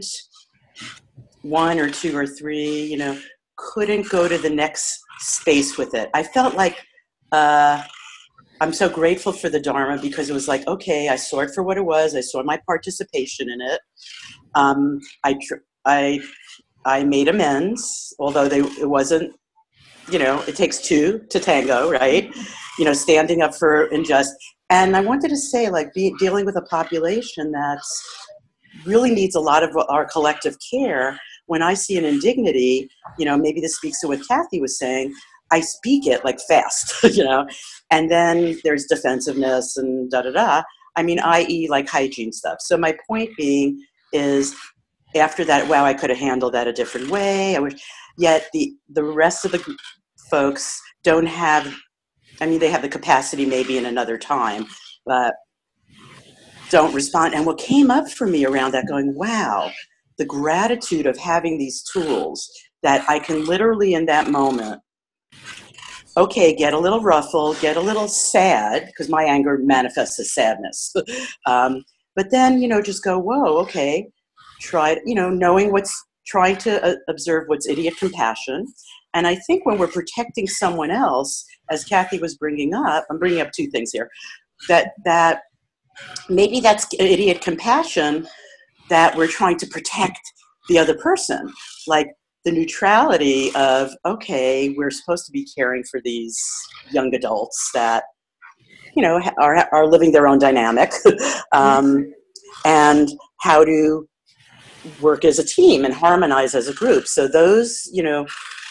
one or two or three, you know, couldn't go to the next space with it. I felt like uh, I'm so grateful for the Dharma because it was like, okay, I saw it for what it was. I saw my participation in it. Um, I, tr- I, I made amends, although they, it wasn't, you know, it takes two to tango, right? You know, standing up for unjust. And I wanted to say, like, be, dealing with a population that's really needs a lot of our collective care. When I see an indignity, you know, maybe this speaks to what Kathy was saying, I speak it like fast, you know, and then there's defensiveness and da da da. I mean, that is like hygiene stuff. So my point being is after that, wow, I could have handled that a different way. I wish, yet the, the rest of the folks don't have, I mean, they have the capacity maybe in another time, but don't respond. And what came up for me around that going, wow, the gratitude of having these tools that I can literally in that moment, okay, get a little ruffled, get a little sad, because my anger manifests as sadness. um, but then, you know, just go, whoa, okay, try, you know, knowing what's, trying to uh, observe what's idiot compassion. And I think when we're protecting someone else, as Kathy was bringing up, I'm bringing up two things here, that, that maybe that's idiot compassion that we're trying to protect the other person. Like the neutrality of, okay, we're supposed to be caring for these young adults that, you know, are, are living their own dynamic, um, and how to work as a team and harmonize as a group. So those, you know,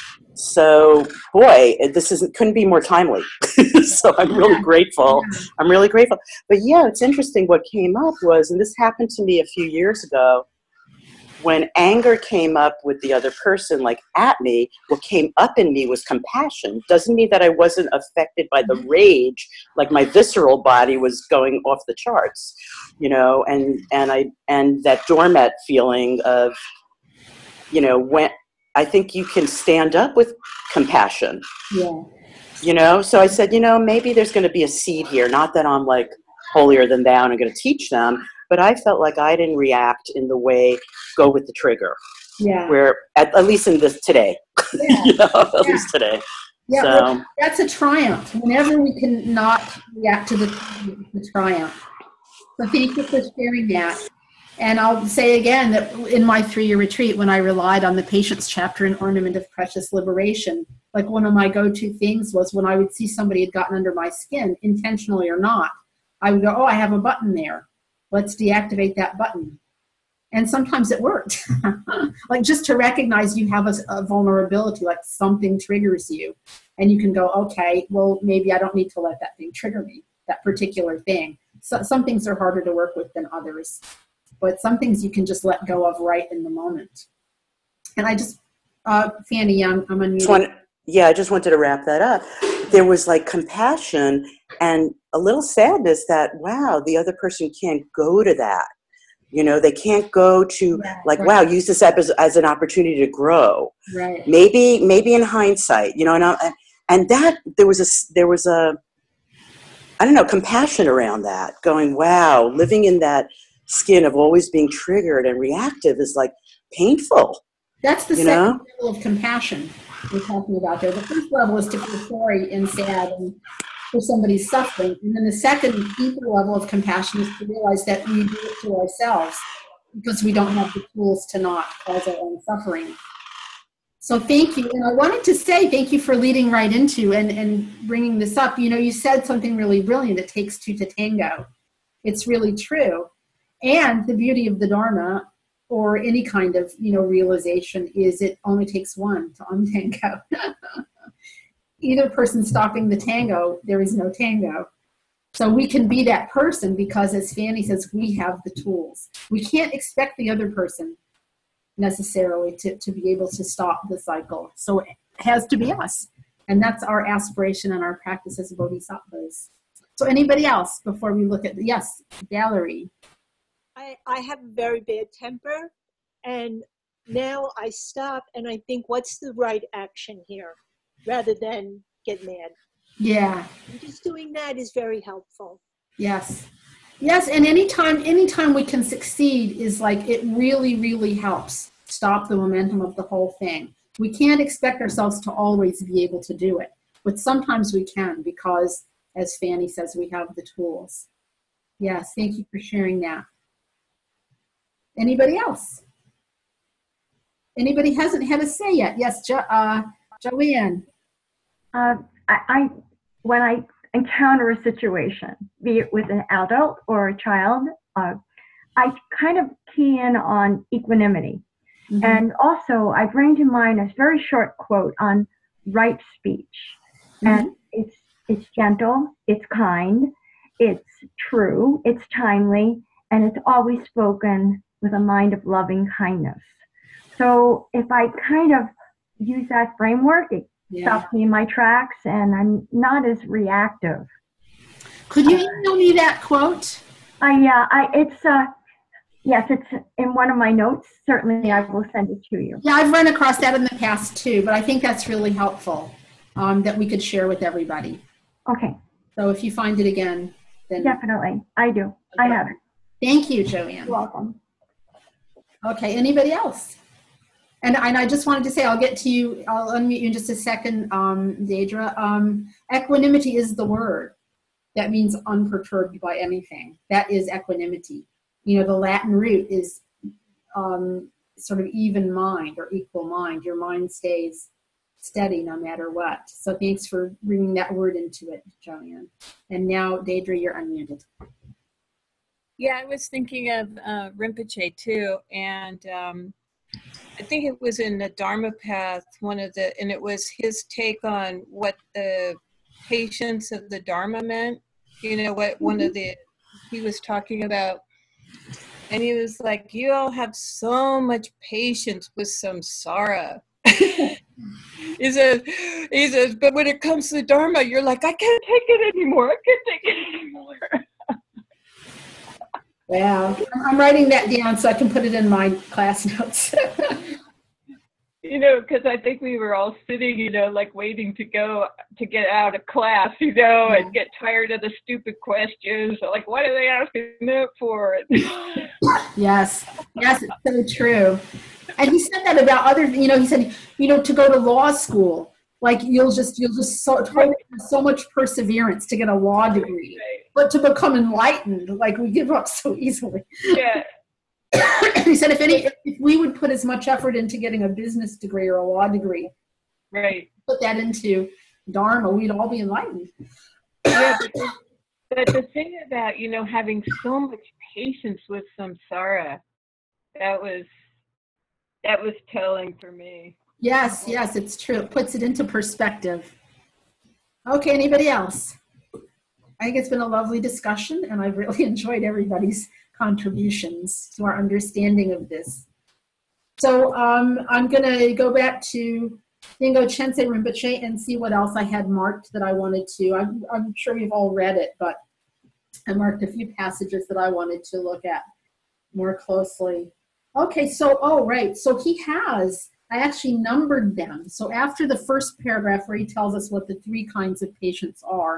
so boy, this isn't, couldn't be more timely. So I'm really grateful. I'm really grateful. But yeah, it's interesting. What came up was, and this happened to me a few years ago, when anger came up with the other person, like at me, what came up in me was compassion. Doesn't mean that I wasn't affected by the rage, like my visceral body was going off the charts, you know, and, and I, and that doormat feeling of, you know, when I think you can stand up with compassion, Yeah. you know? So I said, you know, maybe there's going to be a seed here. Not that I'm like holier than thou and I'm going to teach them, but I felt like I didn't react in the way, go with the trigger. Yeah. Where, at, at least in this today, Yeah. you know, at Yeah. least today. Yeah, So well, that's a triumph. Whenever we can not react to the, the triumph. So thank you for sharing that. And I'll say again that in my three-year retreat, when I relied on the Patience chapter in Ornament of Precious Liberation, like one of my go-to things was when I would see somebody had gotten under my skin, intentionally or not, I would go, oh, I have a button there. Let's deactivate that button. And sometimes it worked. Like just to recognize you have a, a vulnerability, like something triggers you. And you can go, okay, well, maybe I don't need to let that thing trigger me, that particular thing. So, some things are harder to work with than others. But some things you can just let go of right in the moment. And I just, uh, Fanny, I'm, I'm unmuted. just want, yeah, I just wanted to wrap that up. There was like compassion and a little sadness that, wow, the other person can't go to that. You know, they can't go to Yeah, like, right. wow, use this app as, as an opportunity to grow. Right. Maybe, maybe in hindsight, you know, and, I, and that there was a, there was a, I don't know, compassion around that, going, wow, living in that skin of always being triggered and reactive is like painful. That's the You second know? level of compassion we're talking about there. The first level is to feel sorry and sad and for somebody's suffering. And then the second deeper level of compassion is to realize that we do it to ourselves because we don't have the tools to not cause our own suffering. So thank you. And I wanted to say thank you for leading right into and, and bringing this up. You know, you said something really brilliant. It takes two to tango. It's really true. And the beauty of the Dharma or any kind of, you know, realization is it only takes one to untango. Either person stopping the tango, there is no tango. So we can be that person because, as Fanny says, we have the tools. We can't expect the other person necessarily to, to be able to stop the cycle. So it has to be us. And that's our aspiration and our practice as bodhisattvas. So anybody else before we look at, yes, Valerie. I, I have a very bad temper, and now I stop and I think, what's the right action here, rather than get mad. Yeah. And just doing that is very helpful. Yes. Yes, and anytime anytime we can succeed is like it really, really helps stop the momentum of the whole thing. We can't expect ourselves to always be able to do it, but sometimes we can because, as Fanny says, we have the tools. Yes, thank you for sharing that. Anybody else? Anybody hasn't had a say yet? Yes, jo- uh, Joanne. Uh, I, I when I encounter a situation, be it with an adult or a child, uh, I kind of key in on equanimity. Mm-hmm. And also, I bring to mind a very short quote on right speech. Mm-hmm. And it's it's gentle, it's kind, it's true, it's timely, and it's always spoken with a mind of loving kindness. So if I kind of use that framework, it yeah. stops me in my tracks, and I'm not as reactive. Could you email me that quote? I yeah, I it's uh yes, it's in one of my notes. Certainly, I will send it to you. Yeah, I've run across that in the past too, but I think that's really helpful um, that we could share with everybody. Okay. So if you find it again, then definitely, I do. Okay. I have it. Thank you, Joanne. You're welcome. Okay, anybody else? And, and I just wanted to say, I'll get to you, I'll unmute you in just a second, um, Deidre. Um, equanimity is the word. That means unperturbed by anything. That is equanimity. You know, the Latin root is um, sort of even mind or equal mind. Your mind stays steady no matter what. So thanks for bringing that word into it, Joanne. And now, Deidre, you're unmuted. Yeah, I was thinking of uh, Rinpoche too, and um, I think it was in the Dharma Path, one of the, and it was his take on what the patience of the Dharma meant. You know, what one of the, he was talking about, and he was like, you all have so much patience with samsara. He says, he says, but when it comes to the Dharma, you're like, I can't take it anymore. I can't take it anymore. Wow. I'm writing that down so I can put it in my class notes. You know, because I think we were all sitting, you know, like waiting to go to get out of class, you know, and get tired of the stupid questions. Like, what are they asking that for? Yes. Yes, it's so true. And he said that about other, you know, he said, you know, to go to law school, Like you'll just you'll just so so much perseverance to get a law degree, but to become enlightened, like we give up so easily. Yeah. He said if any if we would put as much effort into getting a business degree or a law degree, right, put that into Dharma, we'd all be enlightened. Yeah, but the, but the thing about, you know, having so much patience with samsara, that was that was telling for me. Yes, yes, it's true. It puts it into perspective. Okay, anybody else? I think it's been a lovely discussion, and I've really enjoyed everybody's contributions to our understanding of this. So um, I'm going to go back to Dingo Chensei Rinpoche and see what else I had marked that I wanted to. I'm, I'm sure you've all read it, but I marked a few passages that I wanted to look at more closely. Okay, so, oh, right. So he has, I actually numbered them. So after the first paragraph where he tells us what the three kinds of patients are,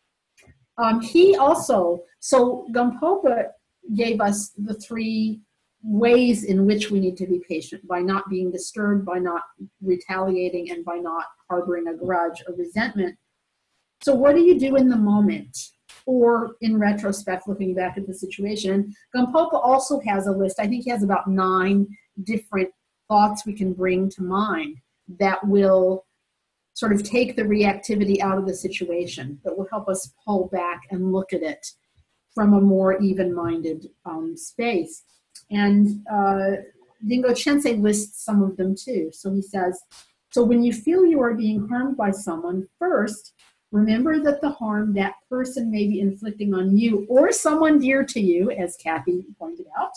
um, he also, so Gampopa gave us the three ways in which we need to be patient: by not being disturbed, by not retaliating, and by not harboring a grudge or resentment. So what do you do in the moment, or in retrospect, looking back at the situation? Gampopa also has a list. I think he has about nine different thoughts we can bring to mind that will sort of take the reactivity out of the situation, that will help us pull back and look at it from a more even-minded um, space. And uh, Dingo Chensei lists some of them too. So he says, so when you feel you are being harmed by someone, first, remember that the harm that person may be inflicting on you or someone dear to you, as Kathy pointed out,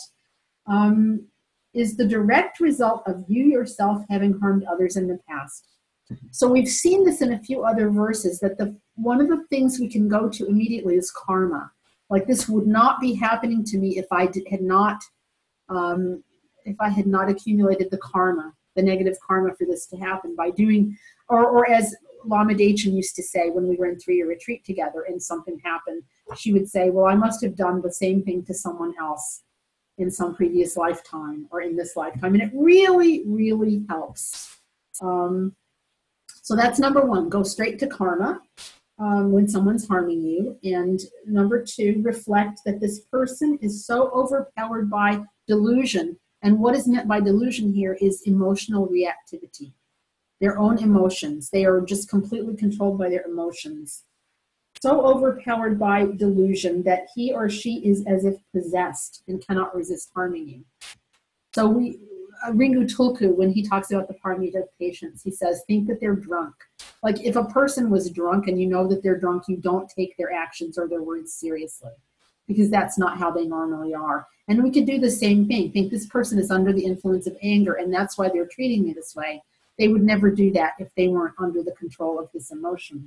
um, is the direct result of you yourself having harmed others in the past. So we've seen this in a few other verses, that the one of the things we can go to immediately is karma. Like, this would not be happening to me if I did, had not, um, if I had not accumulated the karma, the negative karma for this to happen by doing, or, or as Lama Dechen used to say when we were in three-year retreat together and something happened, she would say, well, I must have done the same thing to someone else in some previous lifetime or in this lifetime. And it really, really helps. Um, so that's number one, go straight to karma. Um, when someone's harming you. And number two, reflect that this person is so overpowered by delusion. And what is meant by delusion here is emotional reactivity, their own emotions. They are just completely controlled by their emotions. So overpowered by delusion that he or she is as if possessed and cannot resist harming you. So we, uh, Ringu Tulku, when he talks about the paramita of patience, he says, think that they're drunk. Like, if a person was drunk and you know that they're drunk, you don't take their actions or their words seriously, because that's not how they normally are. And we could do the same thing. Think this person is under the influence of anger, and that's why they're treating me this way. They would never do that if they weren't under the control of this emotion.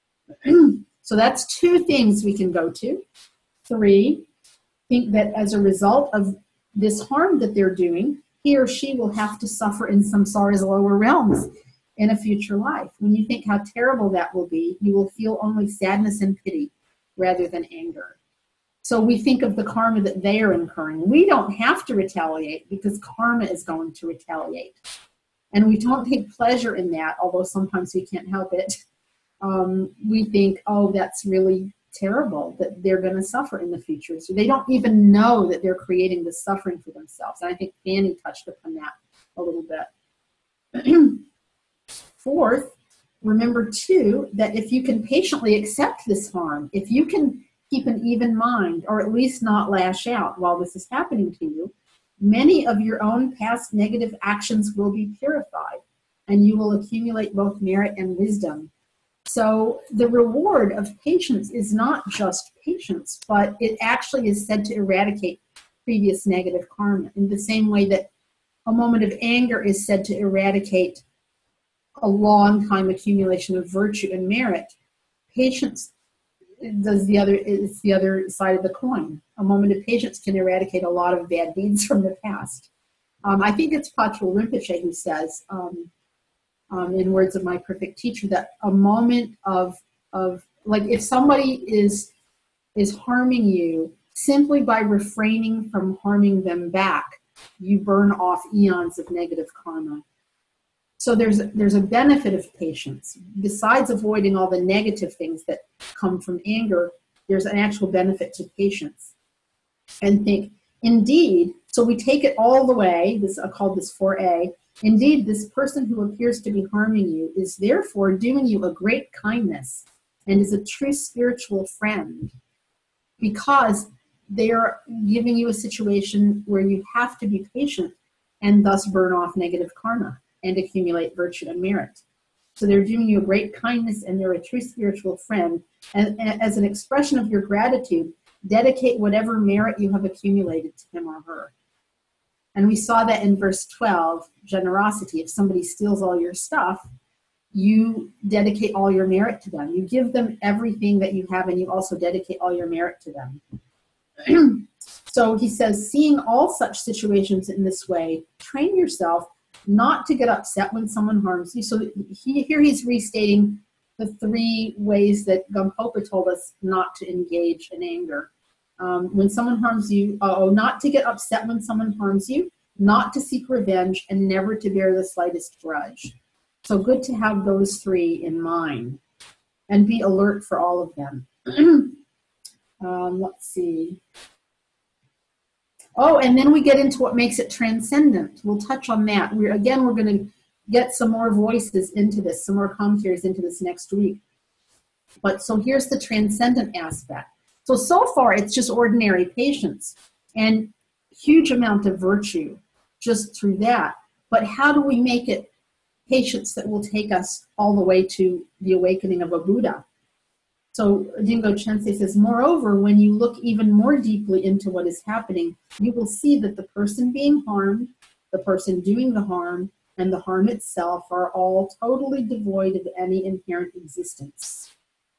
So that's two things we can go to. Three, think that as a result of this harm that they're doing, he or she will have to suffer in samsara's lower realms in a future life. When you think how terrible that will be, you will feel only sadness and pity rather than anger. So we think of the karma that they are incurring. We don't have to retaliate because karma is going to retaliate. And we don't take pleasure in that, although sometimes we can't help it. Um, we think, oh, that's really terrible that they're going to suffer in the future. So they don't even know that they're creating this suffering for themselves. And I think Fanny touched upon that a little bit. Fourth, remember too, that if you can patiently accept this harm, if you can keep an even mind, or at least not lash out while this is happening to you, many of your own past negative actions will be purified, and you will accumulate both merit and wisdom. So the reward of patience is not just patience, but it actually is said to eradicate previous negative karma, in the same way that a moment of anger is said to eradicate a long time accumulation of virtue and merit. Patience does the other, is the other side of the coin. A moment of patience can eradicate a lot of bad deeds from the past. Um, I think it's Patrul Rinpoche who says, um, um, in words of my perfect teacher, that a moment of, of like if somebody is, is harming you, simply by refraining from harming them back, you burn off eons of negative karma. So there's, there's a benefit of patience. Besides avoiding all the negative things that come from anger, there's an actual benefit to patience. And think, indeed, so we take it all the way, this, I call this four A, indeed, this person who appears to be harming you is therefore doing you a great kindness and is a true spiritual friend, because they are giving you a situation where you have to be patient and thus burn off negative karma and accumulate virtue and merit. So they're doing you a great kindness and they're a true spiritual friend. And, and as an expression of your gratitude, dedicate whatever merit you have accumulated to him or her. And we saw that in verse twelve, generosity. If somebody steals all your stuff, you dedicate all your merit to them. You give them everything that you have, and you also dedicate all your merit to them. So he says, seeing all such situations in this way, train yourself not to get upset when someone harms you. So he, here he's restating the three ways that Gampopa told us not to engage in anger. Um, when someone harms you, oh, not to get upset when someone harms you, not to seek revenge, and never to bear the slightest grudge. So good to have those three in mind and be alert for all of them. um, let's see. Oh, and then we get into what makes it transcendent. We'll touch on that. We're, again, we're going to get some more voices into this, some more commentaries into this next week. But so here's the transcendent aspect. So, so far, it's just ordinary patience and huge amount of virtue just through that. But how do we make it patience that will take us all the way to the awakening of a Buddha? So Jingo Chensei says, moreover, when you look even more deeply into what is happening, you will see that the person being harmed, the person doing the harm, and the harm itself are all totally devoid of any inherent existence.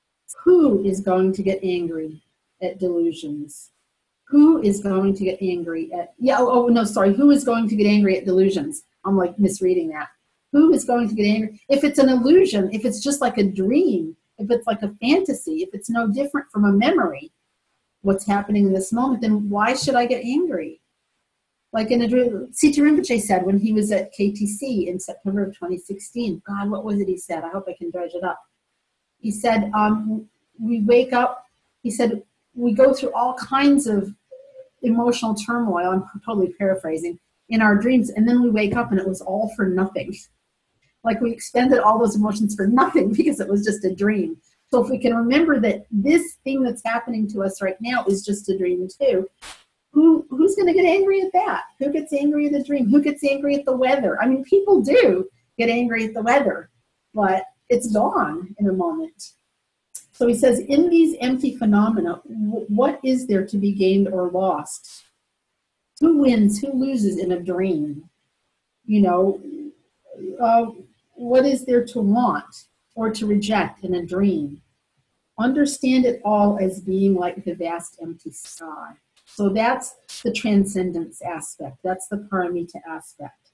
Who is going to get angry at delusions? Who is going to get angry at, yeah, oh, oh no, sorry, who is going to get angry at delusions? I'm like misreading that. Who is going to get angry? If it's an illusion, if it's just like a dream, if it's like a fantasy, if it's no different from a memory, what's happening in this moment, then why should I get angry? Like in a dream, Sita Rinpoche said when he was at K T C in September of twenty sixteen, God, what was it he said? I hope I can dredge it up. He said, um, we wake up, he said, we go through all kinds of emotional turmoil, I'm totally paraphrasing, in our dreams, and then we wake up and it was all for nothing. Like we expended all those emotions for nothing because it was just a dream. So if we can remember that this thing that's happening to us right now is just a dream too, who who's going to get angry at that? Who gets angry at the dream? Who gets angry at the weather? I mean, people do get angry at the weather, but it's gone in a moment. So he says, in these empty phenomena, w- what is there to be gained or lost? Who wins, who loses in a dream? You know, uh, what is there to want or to reject in a dream? Understand it all as being like the vast empty sky. So that's the transcendence aspect. That's the paramita aspect.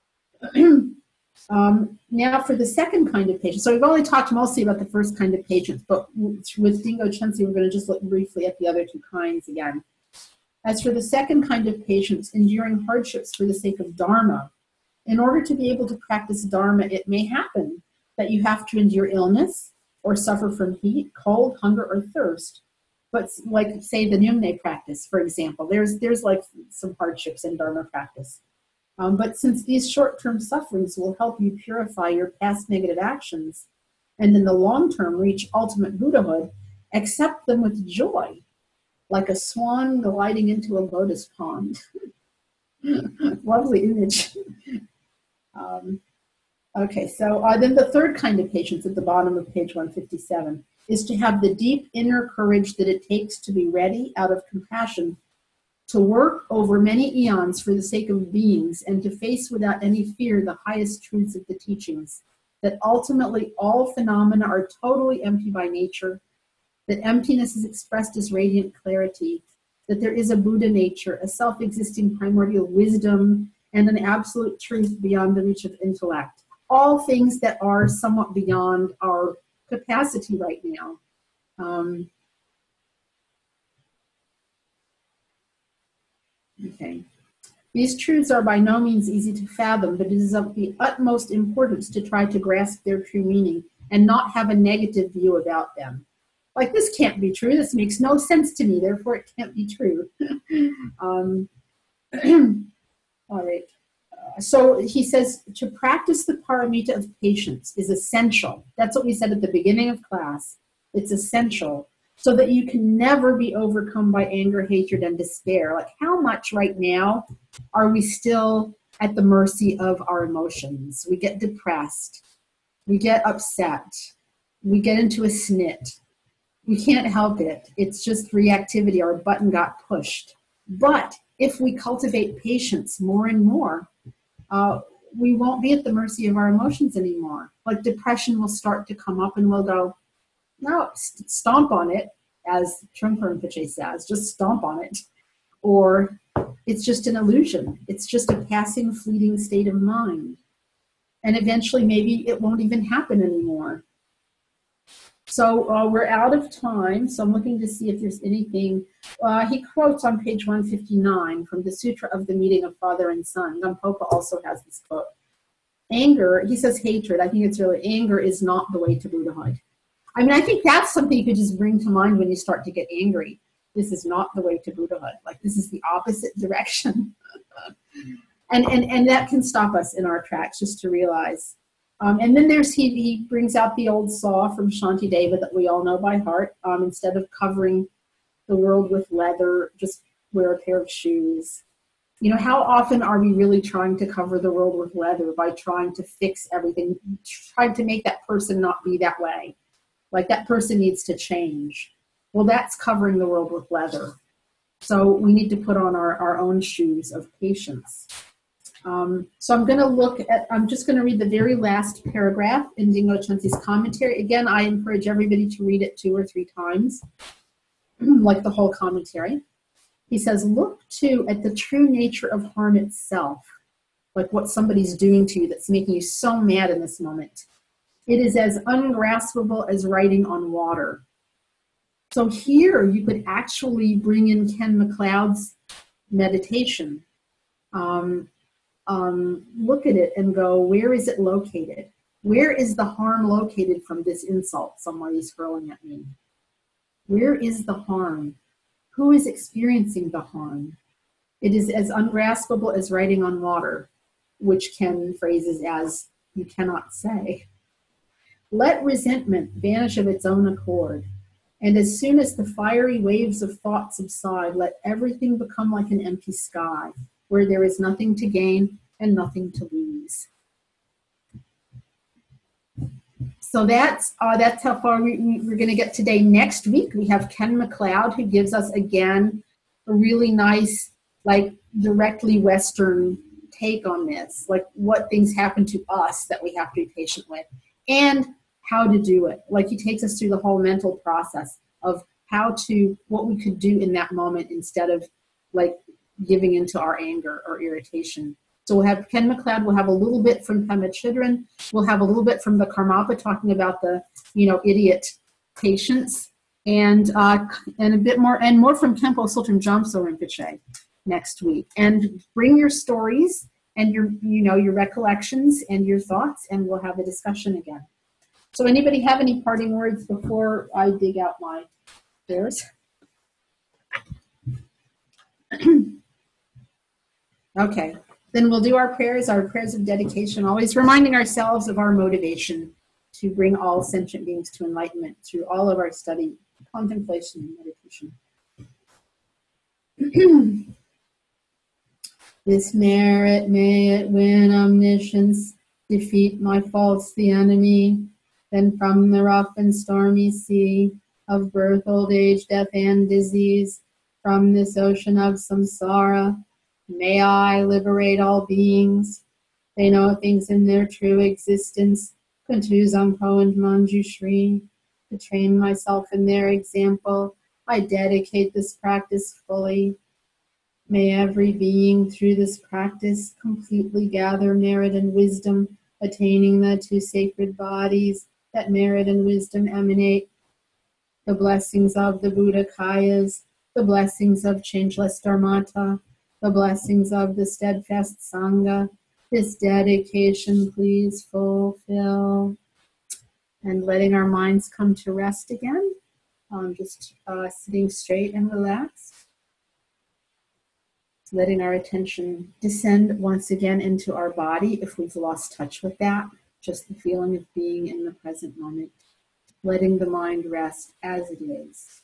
um, now for the second kind of patience. So we've only talked mostly about the first kind of patience, but with Jingo Chensei, we're going to just look briefly at the other two kinds again. As for the second kind of patience, enduring hardships for the sake of Dharma, in order to be able to practice Dharma, it may happen that you have to endure illness or suffer from heat, cold, hunger, or thirst. But like, say, the Nyumne practice, for example, there's there's like some hardships in Dharma practice. Um, but since these short-term sufferings will help you purify your past negative actions, and in the long term reach ultimate Buddhahood, accept them with joy, like a swan gliding into a lotus pond. Lovely image. Um, okay, so uh, then the third kind of patience at the bottom of page one fifty-seven is to have the deep inner courage that it takes to be ready out of compassion to work over many eons for the sake of beings and to face without any fear the highest truths of the teachings, that ultimately all phenomena are totally empty by nature, that emptiness is expressed as radiant clarity, that there is a Buddha nature, a self-existing primordial wisdom, and an absolute truth beyond the reach of intellect. All things that are somewhat beyond our capacity right now. Um, okay. These truths are by no means easy to fathom, but it is of the utmost importance to try to grasp their true meaning and not have a negative view about them. Like, this can't be true. This makes no sense to me. Therefore, it can't be true. um, all right. Uh, so he says to practice the paramita of patience is essential. That's what we said at the beginning of class. It's essential so that you can never be overcome by anger, hatred, and despair. Like, how much right now are we still at the mercy of our emotions? We get depressed. We get upset. We get into a snit. We can't help it. It's just reactivity. Our button got pushed. But if we cultivate patience more and more, uh, we won't be at the mercy of our emotions anymore. Like, depression will start to come up and we'll go, no, st- stomp on it, as Trungpa Rinpoche says, just stomp on it. Or it's just an illusion. It's just a passing, fleeting state of mind. And eventually maybe it won't even happen anymore. So uh, we're out of time, so I'm looking to see if there's anything. Uh, he quotes on page one fifty-nine from the Sutra of the Meeting of Father and Son. Gampopa also has this quote. Anger, he says hatred, I think it's really, anger is not the way to Buddhahood. I mean, I think that's something you could just bring to mind when you start to get angry. This is not the way to Buddhahood. Like, this is the opposite direction. and, and, and that can stop us in our tracks, just to realize. Um, and then there's, he, he brings out the old saw from Shantideva that we all know by heart. Um, instead of covering the world with leather, just wear a pair of shoes. You know, how often are we really trying to cover the world with leather by trying to fix everything, trying to make that person not be that way? Like, that person needs to change. Well, that's covering the world with leather. So we need to put on our, our own shoes of patience. Um, so I'm going to look at, I'm just going to read the very last paragraph in Dingpo Chensi's commentary. Again, I encourage everybody to read it two or three times, like the whole commentary. He says, look too at the true nature of harm itself, like what somebody's doing to you that's making you so mad in this moment. It is as ungraspable as writing on water. So here you could actually bring in Ken MacLeod's meditation. Um, um, look at it and go, where is it located? Where is the harm located from this insult somebody's hurling at me? Where is the harm? Who is experiencing the harm? It is as ungraspable as writing on water, which Ken phrases as, you cannot say. Let resentment vanish of its own accord. And as soon as the fiery waves of thought subside, let everything become like an empty sky, where there is nothing to gain and nothing to lose. So that's uh, that's how far we, we, we're going to get today. Next week, we have Ken MacLeod, who gives us, again, a really nice, like, directly Western take on this, like what things happen to us that we have to be patient with, and how to do it. Like, he takes us through the whole mental process of how to, what we could do in that moment instead of, like, giving into our anger or irritation. So we'll have Ken MacLeod, we'll have a little bit from Pema Chödrön, we'll have a little bit from the Karmapa talking about the, you know, idiot patience, and uh, and a bit more, and more from Khenpo Sultan Jamso Rinpoche next week. And bring your stories and your, you know, your recollections and your thoughts, and we'll have a discussion again. So anybody have any parting words before I dig out my prayers? Okay, then we'll do our prayers, our prayers of dedication, always reminding ourselves of our motivation to bring all sentient beings to enlightenment through all of our study, contemplation, and meditation. This merit, may it win omniscience, defeat my faults, the enemy. Then from the rough and stormy sea of birth, old age, death, and disease, from this ocean of samsara, may I liberate all beings. They know things in their true existence, Kuntu Zangpo and Manjushri. To train myself in their example, I dedicate this practice fully. May every being through this practice completely gather merit and wisdom, attaining the two sacred bodies that merit and wisdom emanate, the blessings of the Buddha Kayas, the blessings of changeless Dharmata, the blessings of the steadfast Sangha, this dedication please fulfill. And letting our minds come to rest again, um, just uh, sitting straight and relaxed. Letting our attention descend once again into our body if we've lost touch with that, just the feeling of being in the present moment. Letting the mind rest as it is.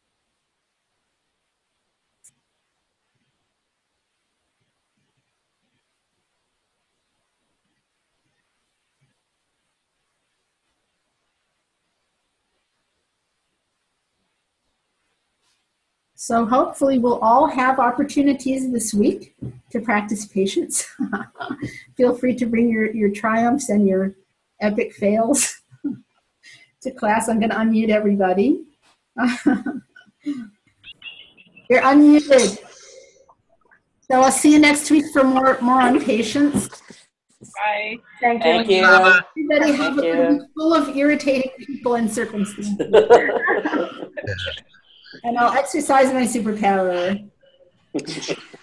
So hopefully we'll all have opportunities this week to practice patience. Feel free to bring your, your triumphs and your epic fails to class. I'm going to unmute everybody. You're unmuted. So I'll see you next week for more, more on patience. Bye. Thank you. Thank you. Everybody have Thank a you. week full of irritating people and circumstances. And I'll exercise my superpower.